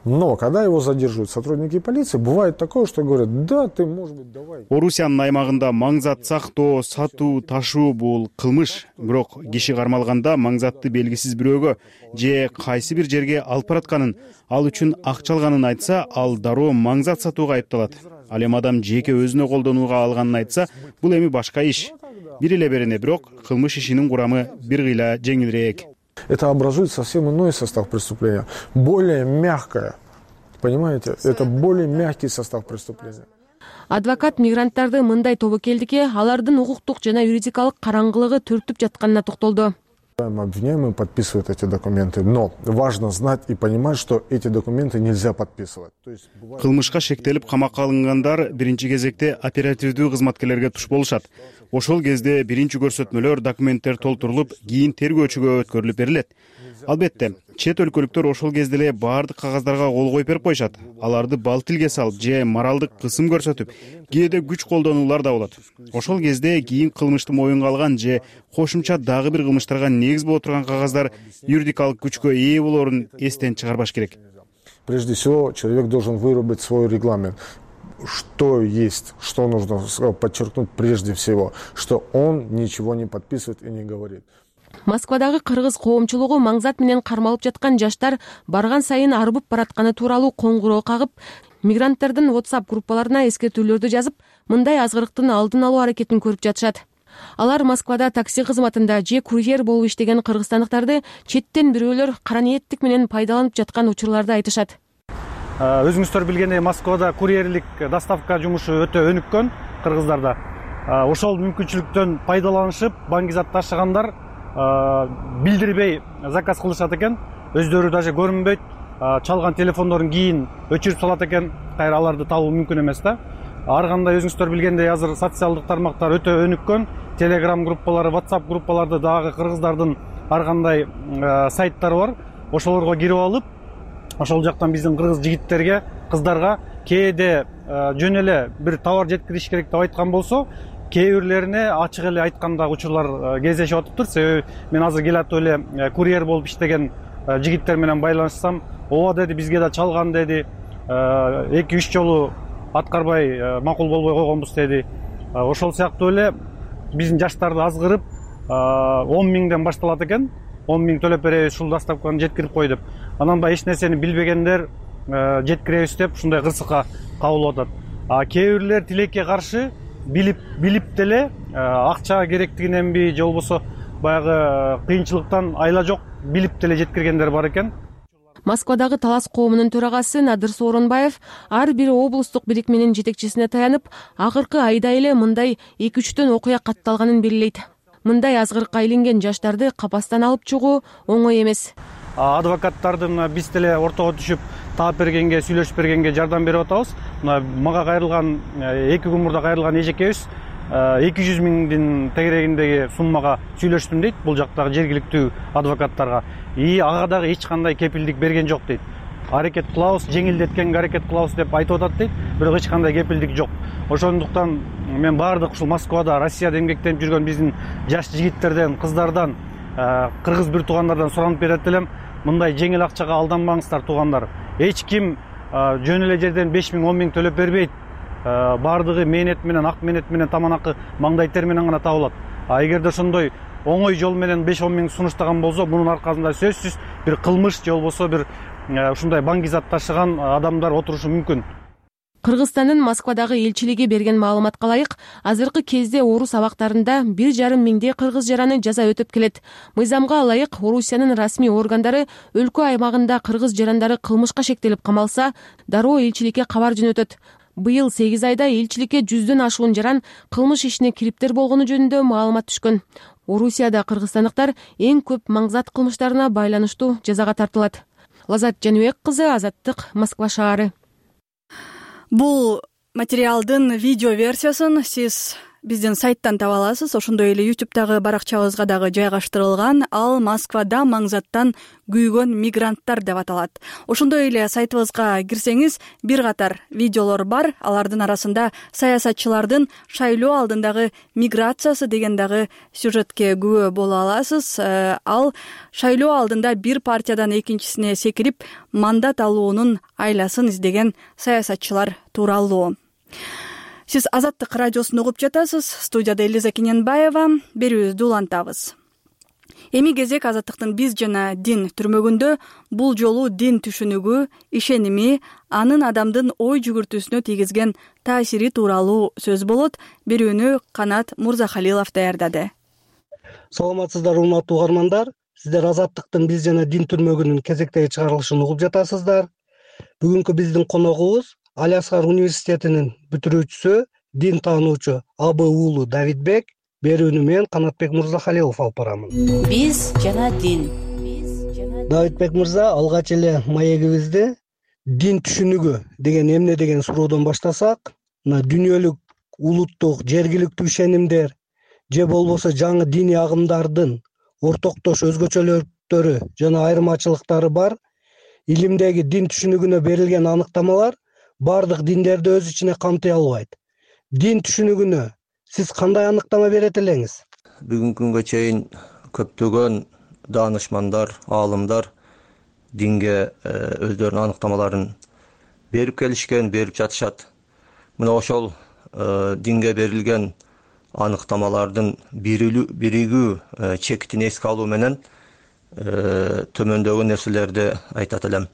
S12: Но когда его задерживают сотрудники полиции, бывает такое, что говорят: да, ты, может быть, давай.
S16: Орусиянын аймагында маңзат сактоо, сатуу, ташуу бул кылмыш. Бирок киши кармалганда маңзатты белгисиз бирөөгө же кайсы бир жерге алып баратканын, ал үчүн акча алганын айтса, ал дароо маңзат сатууга айыпталат. Ал эми адам жеке өзүнө колдонууга алганын айтса, бул эми башка иш. Бир эле берене, бирок кылмыш ишинин курамы бир кыйла жеңилирээк.
S12: Это образует совсем иной состав преступления, более мягкое, понимаете? Это более мягкий состав преступления.
S11: Адвокат мигранттарды мындай тобокелдикке, алардын укуктук жана юридикалык караңгылыгы төртүп жатканына токтолду.
S12: Обвиняемый подписывает эти документы, но важно знать и понимать, что эти документы нельзя подписывать.
S16: Кылмышка шектелип камакка алынгандар биринчи кезекте оперативдүү кызматкерлерге туш болушат. Ошол кезде биринчи көрсөтмөлөр, документтер толтурулуп, кийин тергөөчүгө өткөрүлүп берилет. Албетте, чет өлкөлүктөр ошол кезде эле баардык кагаздарга кол коюп берип коюшат. Аларды бал тилге салып же моралдык кысым көрсөтүп, кээде күч колдонуулар да болот. Ошол кезде кийин кылмышты моюнга алган же кошумча дагы бир кылмыштарга негиз боло турган кагаздар юридикалык күчкө ээ болоорун эстен чыгарбаш керек.
S12: Прежде всего, человек должен выработать свой регламент. Что есть, что нужно подчеркнуть прежде всего, что он ничего не подписывает и не говорит.
S11: Москвадагы кыргыз коомчулугу маңзат менен кармалып жаткан жаштар барган сайын арбып баратканы тууралуу коңгуроо кагып, мигранттардын WhatsApp группаларына эскертүүлөрдү жазып, мындай азгырыктын алдын алуу аракетин көрүп жатышат. Алар Москвада такси кызматында же курьер болуп иштеген кыргызстандыктарды четтен бирөөлөр кара ниеттик менен пайдаланып жаткан учурларды айтышат.
S13: Өзүңүздөр билгендей, Москвада курьерлик доставка жумушу өтө өнүккөн кыргыздарда. Ошол мүмкүнчүлүктөн пайдаланышып, баңгизат ташыгандар билдирбей заказ кылышат экен. Өздөрү даже көрүнбөйт, чалган телефондорун кийин өчүрүп салат экен. Кайра аларды табуу мүмкүн эмес да. Ар кандай өзүңүздөр билгендей, азыр социалдык тармактар өтө өнүккөн. Telegram группалары, WhatsApp группаларды дагы кыргыздардын ар кандай сайттары бар. Ошолорго кирип алып, ошол жактан биздин кыргыз жигиттерге, кыздарга кээде жөн эле бир товар жеткириш керек деп айткан болсо, кээ бирлерине ачык эле айтканда учурлар кездешип атыптыр. Себеби мен азыр келатып эле курьер болуп иштеген жигиттер менен байланышсам, ооба деди, бизге да чалган деди, 2-3 жолу аткарбай макул болбой койгонбуз деди. Ошол сыяктуу эле биздин жаштарды азгырып 10 миңден башталат экен. 10 миң төлөп беребиз, ушул доставканы жеткирип кой деп. Анан баягы эч нерсени билбегендер жеткиребиз деп ушундай кырсыкка кабылып атат. Кээ бирлер тилекке каршы билип деле акча керектигиненби же болбосо баягы кыйынчылыктан айла жок билип деле жеткиргендер бар экен.
S11: Москвадагы талас коомунун төрагасы Надыр Сооронбаев ар бир облустук бирикменин жетекчисине таянып, акыркы айда эле мындай 2-3 окуя катталганын белгилейт. Мындай азгырыкка илинген жаштарды капастан алып чыгуу оңой эмес.
S13: Адвокаттардын биз деле ортого түшүп, таап бергенге, сүйлөшүп бергенге жардам берип атабыз. Мага кайрылган 2 күн мурда кайрылган эжекебиз 200 миңдин тегерегиндеги суммага сүйлөштүм дейт, бул жактагы жергиликтүү адвокаттарга. Ага дагы эч кандай кепилдик берген жок дейт. Аракет кылабыз, жеңилдеткенге аракет кылабыз деп айтып атат дейт, бирок эч кандай кепилдик жок. Ошондуктан мен баардык ушул Москвада, Россияда эмгектенип жүргөн биздин жаш жигиттерден, кыздардан, кыргыз бир туугандардан суранып берет элем, мындай жеңил акчага алданбаңыздар туугандар. Эч ким жөн эле жерден 5 миң, 10 миң төлөп бербейт. Баардыгы мээнет менен, ак мээнет менен, таманакы маңдай тер менен гана табылат. Эгерде ошондой оңой жол менен 5-10 миң сунуштаган болсо, мунун аркасында сөзсүз бир кылмыш же болбосо бир ушундай баңгизат ташыган адамдар отурушу мүмкүн.
S11: Кыргызстандын Москвадагы элчилиги берген маалыматка ылайык, азыркы кезде орус абактарында 1,5 миңдей кыргыз жараны жаза өтөп келет. Мыйзамга ылайык, Орусиянын расмий органдары өлкө аймагында кыргыз жарандары кылмышка шектелип камалса, дароо элчиликке кабар жөнөтөт. Быйыл 8 айда элчиликке 100дөн ашуун жаран кылмыш ишине кириптер болгону жөнүндө маалымат түшкөн. Орусияда кыргызстандыктар эң көп маңзат кылмыштарына байланыштуу жазага тартылат. Лазат Жаныбек кызы, Азаттык, Москва шаары.
S1: Бул материалдын видео версиясын сиз биздин сайттан таба аласыз. Ошондой эле YouTube'дагы баракчабызга дагы жайгаштырылган. Ал Москвада маңзаттан күйгөн мигранттар деп аталат. Ошондой эле сайтыбызга кирсеңиз бир катар видеолор бар. Алардын арасында саясатчылардын шайлоо алдындагы миграциясы деген дагы сюжетке күбө боло аласыз. Ал шайлоо алдында бир партиядан экинчисине секирип мандат алуунун айласын издеген саясатчылар тууралуу. Сиз Азаттык радиосун угуп жатасыз. Студияда Элиза Кененбаева. Берүүбүздү улантабыз. Эми кезек Азаттыктын биз жана дин түрмөгүндө бул жолу дин түшүнүгү, ишеними, анын адамдын ой жүгүртүүсүнө тийгизген таасири тууралуу сөз болот. Берүүнү Канат Мурзахалилов даярдады.
S14: Саламатсыздар урматтуу угармандар. Сиздер Азаттыктын биз жана дин түрмөгүнүн кезектеги чыгарылышын угуп жатасыздар. Бүгүнкү биздин коногубуз Алиаскар университетинин бүтүрүүчүсү, дин таануучу АБ уулу Давидбек. Берүүнү мен Канатбек Мурзахалилов алып барамын.
S21: Биз жана дин.
S14: Давидбек мырза, алгач эле маегибизди дин түшүнүгү деген эмне деген суроодон баштасак, мына дүйнөлүк, улуттук, жергиликтүү ишенимдер же болбосо жаңы диний агымдардын ортоктош өзгөчөлүктөрү жана айырмачылыктары бар. Илимдеги дин түшүнүгүнө берилген аныктамалар бардык диндерди өз ичине камтый албайт. Дин түшүнүгүнө сиз кандай аныктама берет элеңиз?
S2: Бүгүнкү күнгө чейин көптөгөн даанышмандар, аалымдар динге өздөрүнүн аныктамаларын берип келишкен, берип жатышат. Мына ошол динге берилген аныктамалардын биригүү чектин эске алуу менен төмөндөгү нерселерди айтат элем.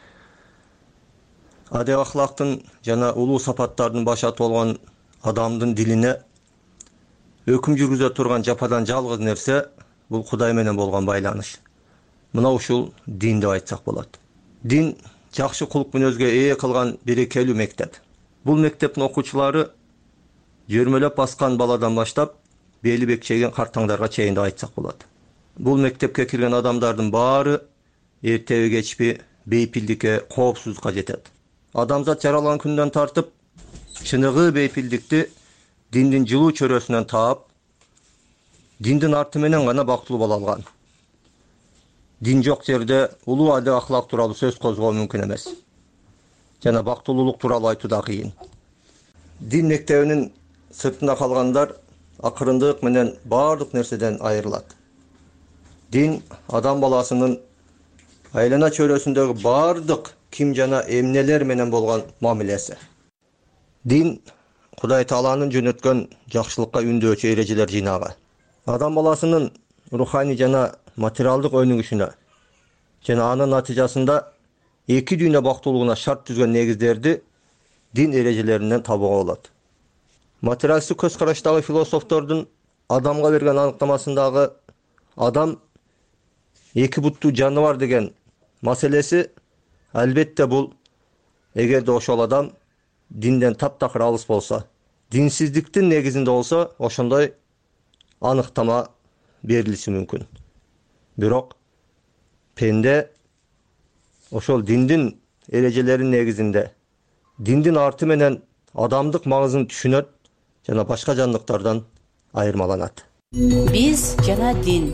S2: Адеп ахлактын жана улуу сапаттардын башаты болгон адамдын дилине өкүм жүргүзө турган жападан жалгыз нерсе бул Кудай менен болгон байланыш. Мына ушул дин деп айтсак болот. Дин жакшы кулук мүнөзгө ээ кылган берекелүү мектеп. Бул мектептин окуучулары жөрмөлөп баскан баладан баштап бели бекчейген картаңдарга чейин деп айтсак болот. Бул мектепке кирген адамдардын баары эртеби кечпи бейпилдикке, коопсуздукка жетет. Адамзат жаралган күндөн тартып чыныгы бейпилдикти диндин жылуу чөрөсүнөн таап, диндин арты менен гана бактылуу боло алган. Дин жок жерде улуу адеп ахлак тууралуу сөз козгоо мүмкүн эмес. Жана бактылуулук тууралуу айтуу да кыйын. Дин мектебинин сыртында калгандар акырындык менен баардык нерседен айырылат. Дин адам баласынын айлана чөрөсүндөгү баардык ким жана эмнелер менен болгон мамилеси. Дин Кудай Тааланын жөнөткөн жакшылыкка үндөочү эрежелер жыйнагы. Адам баласынын руханий жана материалдык өнүгүшүнө жана анын натыйжасында эки дүйнө бактылуулугуна шарт түзгөн негиздерди дин эрежелеринен табууга болот. Материалисттик көз караштагы философтордун адамга берген аныктамасындагы адам эки буттуу жаныбар деген маселеси албетте бул эгерде ошол адам динден таптакыр алыс болсо, динсиздиктин негизинде болсо, ошондой аныктама берилиши мүмкүн. Бирок пенде ошол диндин эрежелеринин негизинде, диндин арты менен адамдык маңызын түшүнөт жана башка жандыктардан айырмаланат.
S21: Биз жана дин.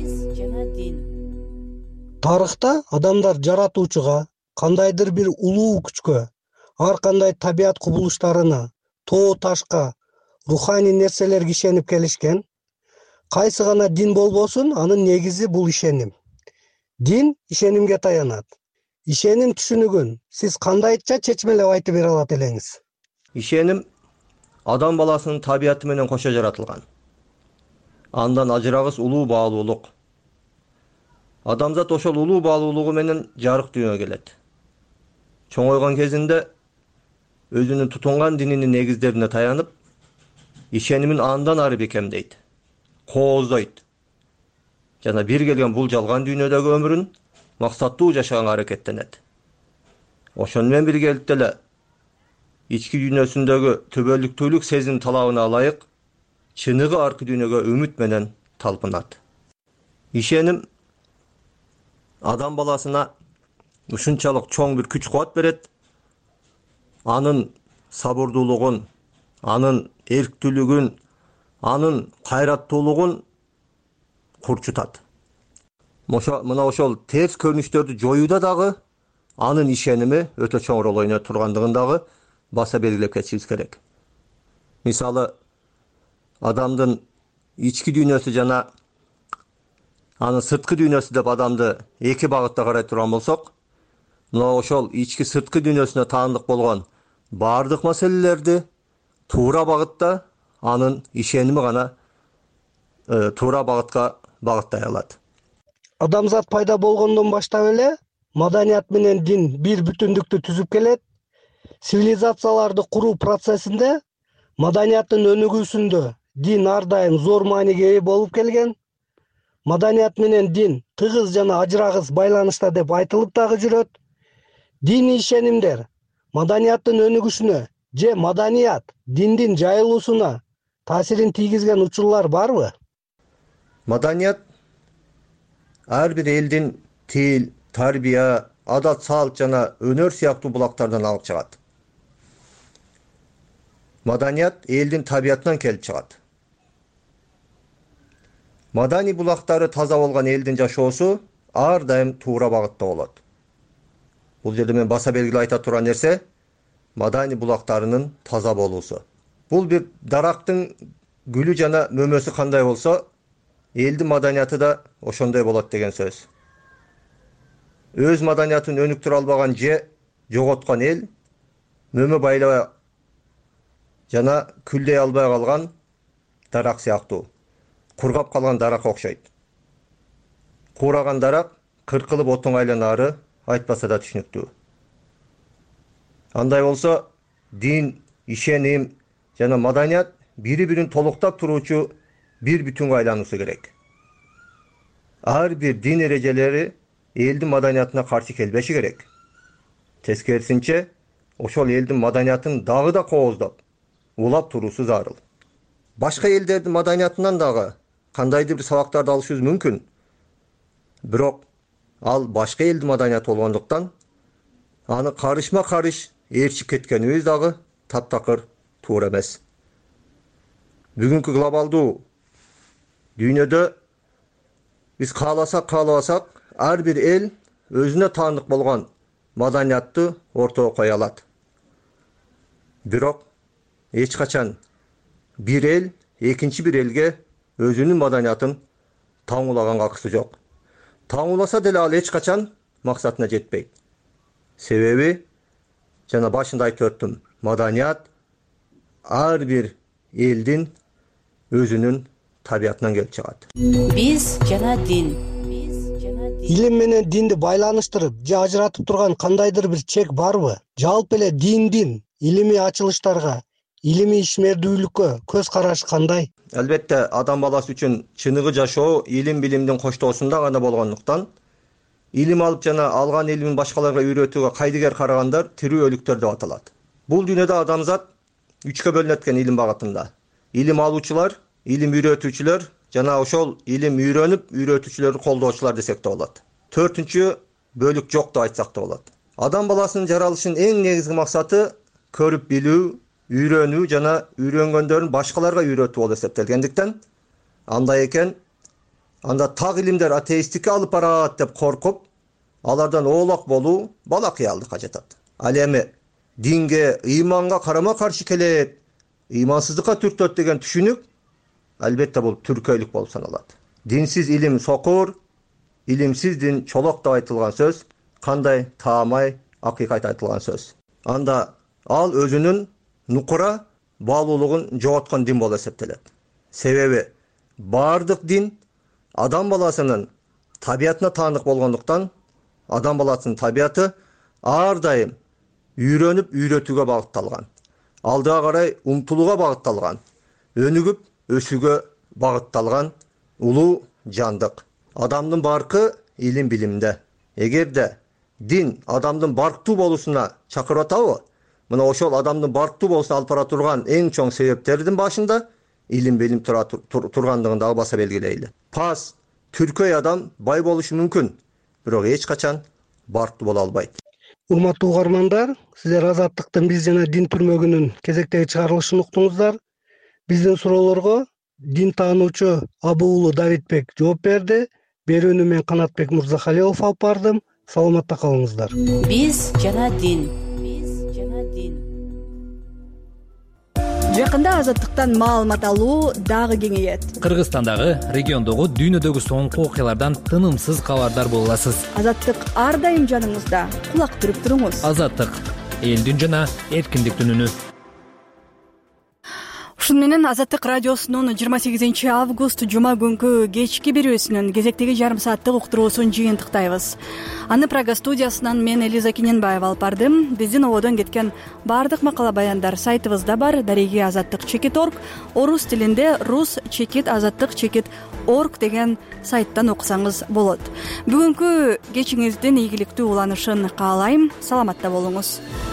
S14: Тарыхта адамдар жаратуучуга, кандайдыр бир улуу күчкө, ар кандай табият кубулуштарына, тоо ташка, руханий нерселерге ишенип келишкен. Кайсы гана дин болбосун, анын негизи бул ишеним. Дин ишенимге таянат. Ишеним түшүнүгүн сиз кандайча чечмелеп айтып бере алат элеңиз?
S2: Ишеним адам баласынын табияты менен кошо жаратылган. Андан ажырагыс улуу баалуулук. Адамзат ошол улуу баалуулугу менен жарык дүйнөгө келет. Чоңойгон кезинде өзүнүн тутунган дининин негиздерине таянып, ишенимин андан ары бекемдейт, кооздойт. Жана бир келген бул жалган дүйнөдөгү өмүрүн максаттуу жашаганга аракеттенет. Ошону менен биргеликте эле ички дүйнөсүндөгү төбөлүктүүлүк сезим талабына ылайык чыныгы аркы дүйнөгө үмүт менен талпынат. Ишеним адам баласына ушунчалык чоң бир күч кубат берет. Анын сабырдуулугун, анын эрктүүлүгүн,
S15: анын кайраттуулугун курчутат. Мына ошол терс көрүнүштөрдү жоюуда дагы анын ишеними өтө чоң роль ойнойт тургандыгын дагы баса белгилеп кетишибиз керек. Мисалы, адамдын ички дүйнөсү жана анын сырткы дүйнөсү деп адамды эки багытта карай турган болсок, мына ошол ички сырткы дүйнөсүнө таандык болгон баардык маселелерди туура багытта анын ишеними гана туура багытка багыттай алат.
S14: Адамзат пайда болгондон баштап эле маданият менен дин бир бүтүндүктү түзүп келет. Цивилизацияларды куруу процессинде маданияттын өнүгүүсүндө дин ар дайым зор мааниге ээ болуп келген. Маданият менен дин тыгыз жана ажырагыс байланышта деп айтылып дагы жүрөт. Диний ишенимдер маданияттын өнүгүшүнө же маданият диндин жайылуусуна таасирин тийгизген учурлар барбы?
S15: Маданият ар бир элдин тил, тарбия, адат салт жана өнөр сыяктуу булактардан алып чыгат. Маданият элдин табиятынан келип чыгат. Маданий булактары таза болгон элдин жашоосу ар дайым туура багытта болот. Бул жерде мен баса белгилеп айта турган нерсе маданий булактарынын таза болуусу. Бул бир дарактын гүлү жана мөмөсү кандай болсо, элдин маданияты да ошондой болот деген сөз. Өз маданиятын өнүктүрө албаган же жоготкон эл мөмө байлабай жана күлдөй албай калган дарак сыяктуу. Кургап калган даракка окшойт. Куураган дарак кыркылып отун айланары айтпаса да түшүнүктүү. Андай болсо, дин, ишеним жана маданият бири-бирин толуктап туруучу бир бүтүнгө айлануусу керек. Ар бир дин эрежелери элдин маданиятына каршы келбеши керек. Тескерисинче, ошол элдин маданиятын дагы да кооздоп, улап туруусу зарыл. Башка элдердин маданиятынан дагы кандайдыр бир сабактарды алышыбыз мүмкүн. Бирок ал башка элдин маданияты болгондуктан аны карышма-карыш ээрчип кеткенибиз дагы таптакыр туура эмес. Бүгүнкү глобалдуу дүйнөдө биз кааласак, ар бир эл өзүнө таандык болгон маданиятты ортого кое алат. Бирок эч качан бир эл экинчи бир элге өзүнүн маданиятын таңуулаганга акысы жок. Таңууласа деле ал эч качан максатына жетпейт. Себеби, жана башында айтып өттүм, маданият ар бир элдин өзүнүн табиятынан келип чыгат.
S17: Биз жана дин.
S14: Илим менен динди байланыштырып же ажыратып турган кандайдыр бир чек барбы? Жалпы эле диндин илимий ачылыштарга, илимий ишмердүүлүккө көз караш кандай?
S15: Албетте, адам баласы үчүн чыныгы жашоо илим билимдин коштоосунда гана болгондуктан, илим алып жана алган илимин башкаларга үйрөтүүгө кайдыгер карагандар тирүү өлүктөр деп аталат. Бул дүйнөдө адамзат үчкө бөлүнөт экен илим багытында. Илим алуучулар, илим үйрөтүүчүлөр жана ошол илим үйрөнүп үйрөтүүчүлөрдү колдоочулар десек да болот. Төртүнчү бөлүк жок деп айтсак да болот. Адам баласынын жаралышынын эң негизги максаты көрүп билүү, үйрөнүү жана үйрөнгөндөрүн башкаларга үйрөтүү болуп эсептелгендиктен, андай экен, анда так илимдер атеисттикке алып барат деп коркуп, алардан оолак болуу бала кыялдыкка жатат. Ал эми динге, ыйманга карама-каршы келет, ыймансыздыкка түртөт деген түшүнүк албетте бул түркөйлүк болуп саналат. Динсиз илим сокур, илимсиз дин чолок деп айтылган сөз кандай таамай акыйкат айтылган сөз. Анда ал өзүнүн нукура баалуулугун жоготкон дин болуп эсептелет. Себеби баардык дин адам баласынын табиятына таандык болгондуктан, адам баласынын табияты ар дайым үйрөнүп үйрөтүүгө багытталган, алдыга карай умтулууга багытталган, өнүгүп өсүүгө багытталган улуу жандык. Адамдын баркы илим билимде. Эгерде дин адамдын барктуу болуусуна чакырып атабы, мына ошол адамдын барктуу болуусуна алып бара турган эң чоң себептердин башында илим билим тургандыгын дагы баса белгилейли. Пас, түркөй адам бай болушу мүмкүн, бирок эч качан барктуу боло албайт.
S14: Урматтуу угармандар, сиздер Азаттыктын биз жана дин түрмөгүнүн кезектеги чыгарылышын уктуңуздар. Биздин суроолорго дин таануучу Абуулу Давитбек жооп берди. Берүүнү мен Канатбек Мырзахалилов алып бардым. Саламатта калыңыздар.
S17: Биз жана дин.
S1: Жакында азаттыктан маалымат алуу дагы кеңейет.
S4: Кыргызстандагы, региондогу, дүйнөдөгү соңку окуялардан тынымсыз кабардар боло аласыз.
S1: Азаттык ар дайым жаныңызда. Кулак түрүп туруңуз.
S4: Азаттык элдин жана эркиндиктин үнү.
S1: Ушуну менен Азаттык радиосунун 28 август жума күнкү кечки берүүсүнүн кезектеги жарым сааттык уктуруусун жыйынтыктайбыз. Аны Прага студиясынан мен Элиза Кененбаева алып бардым. Биздин ободон кеткен баардык макала баяндар сайтыбызда бар. Дареги azаттык.org, орус тилинде rus-azаттык.org деген сайттан окусаңыз болот. Бүгүнкү кечиңиздин ийгиликтүү уланышын каалайм. Саламатта болуңуз.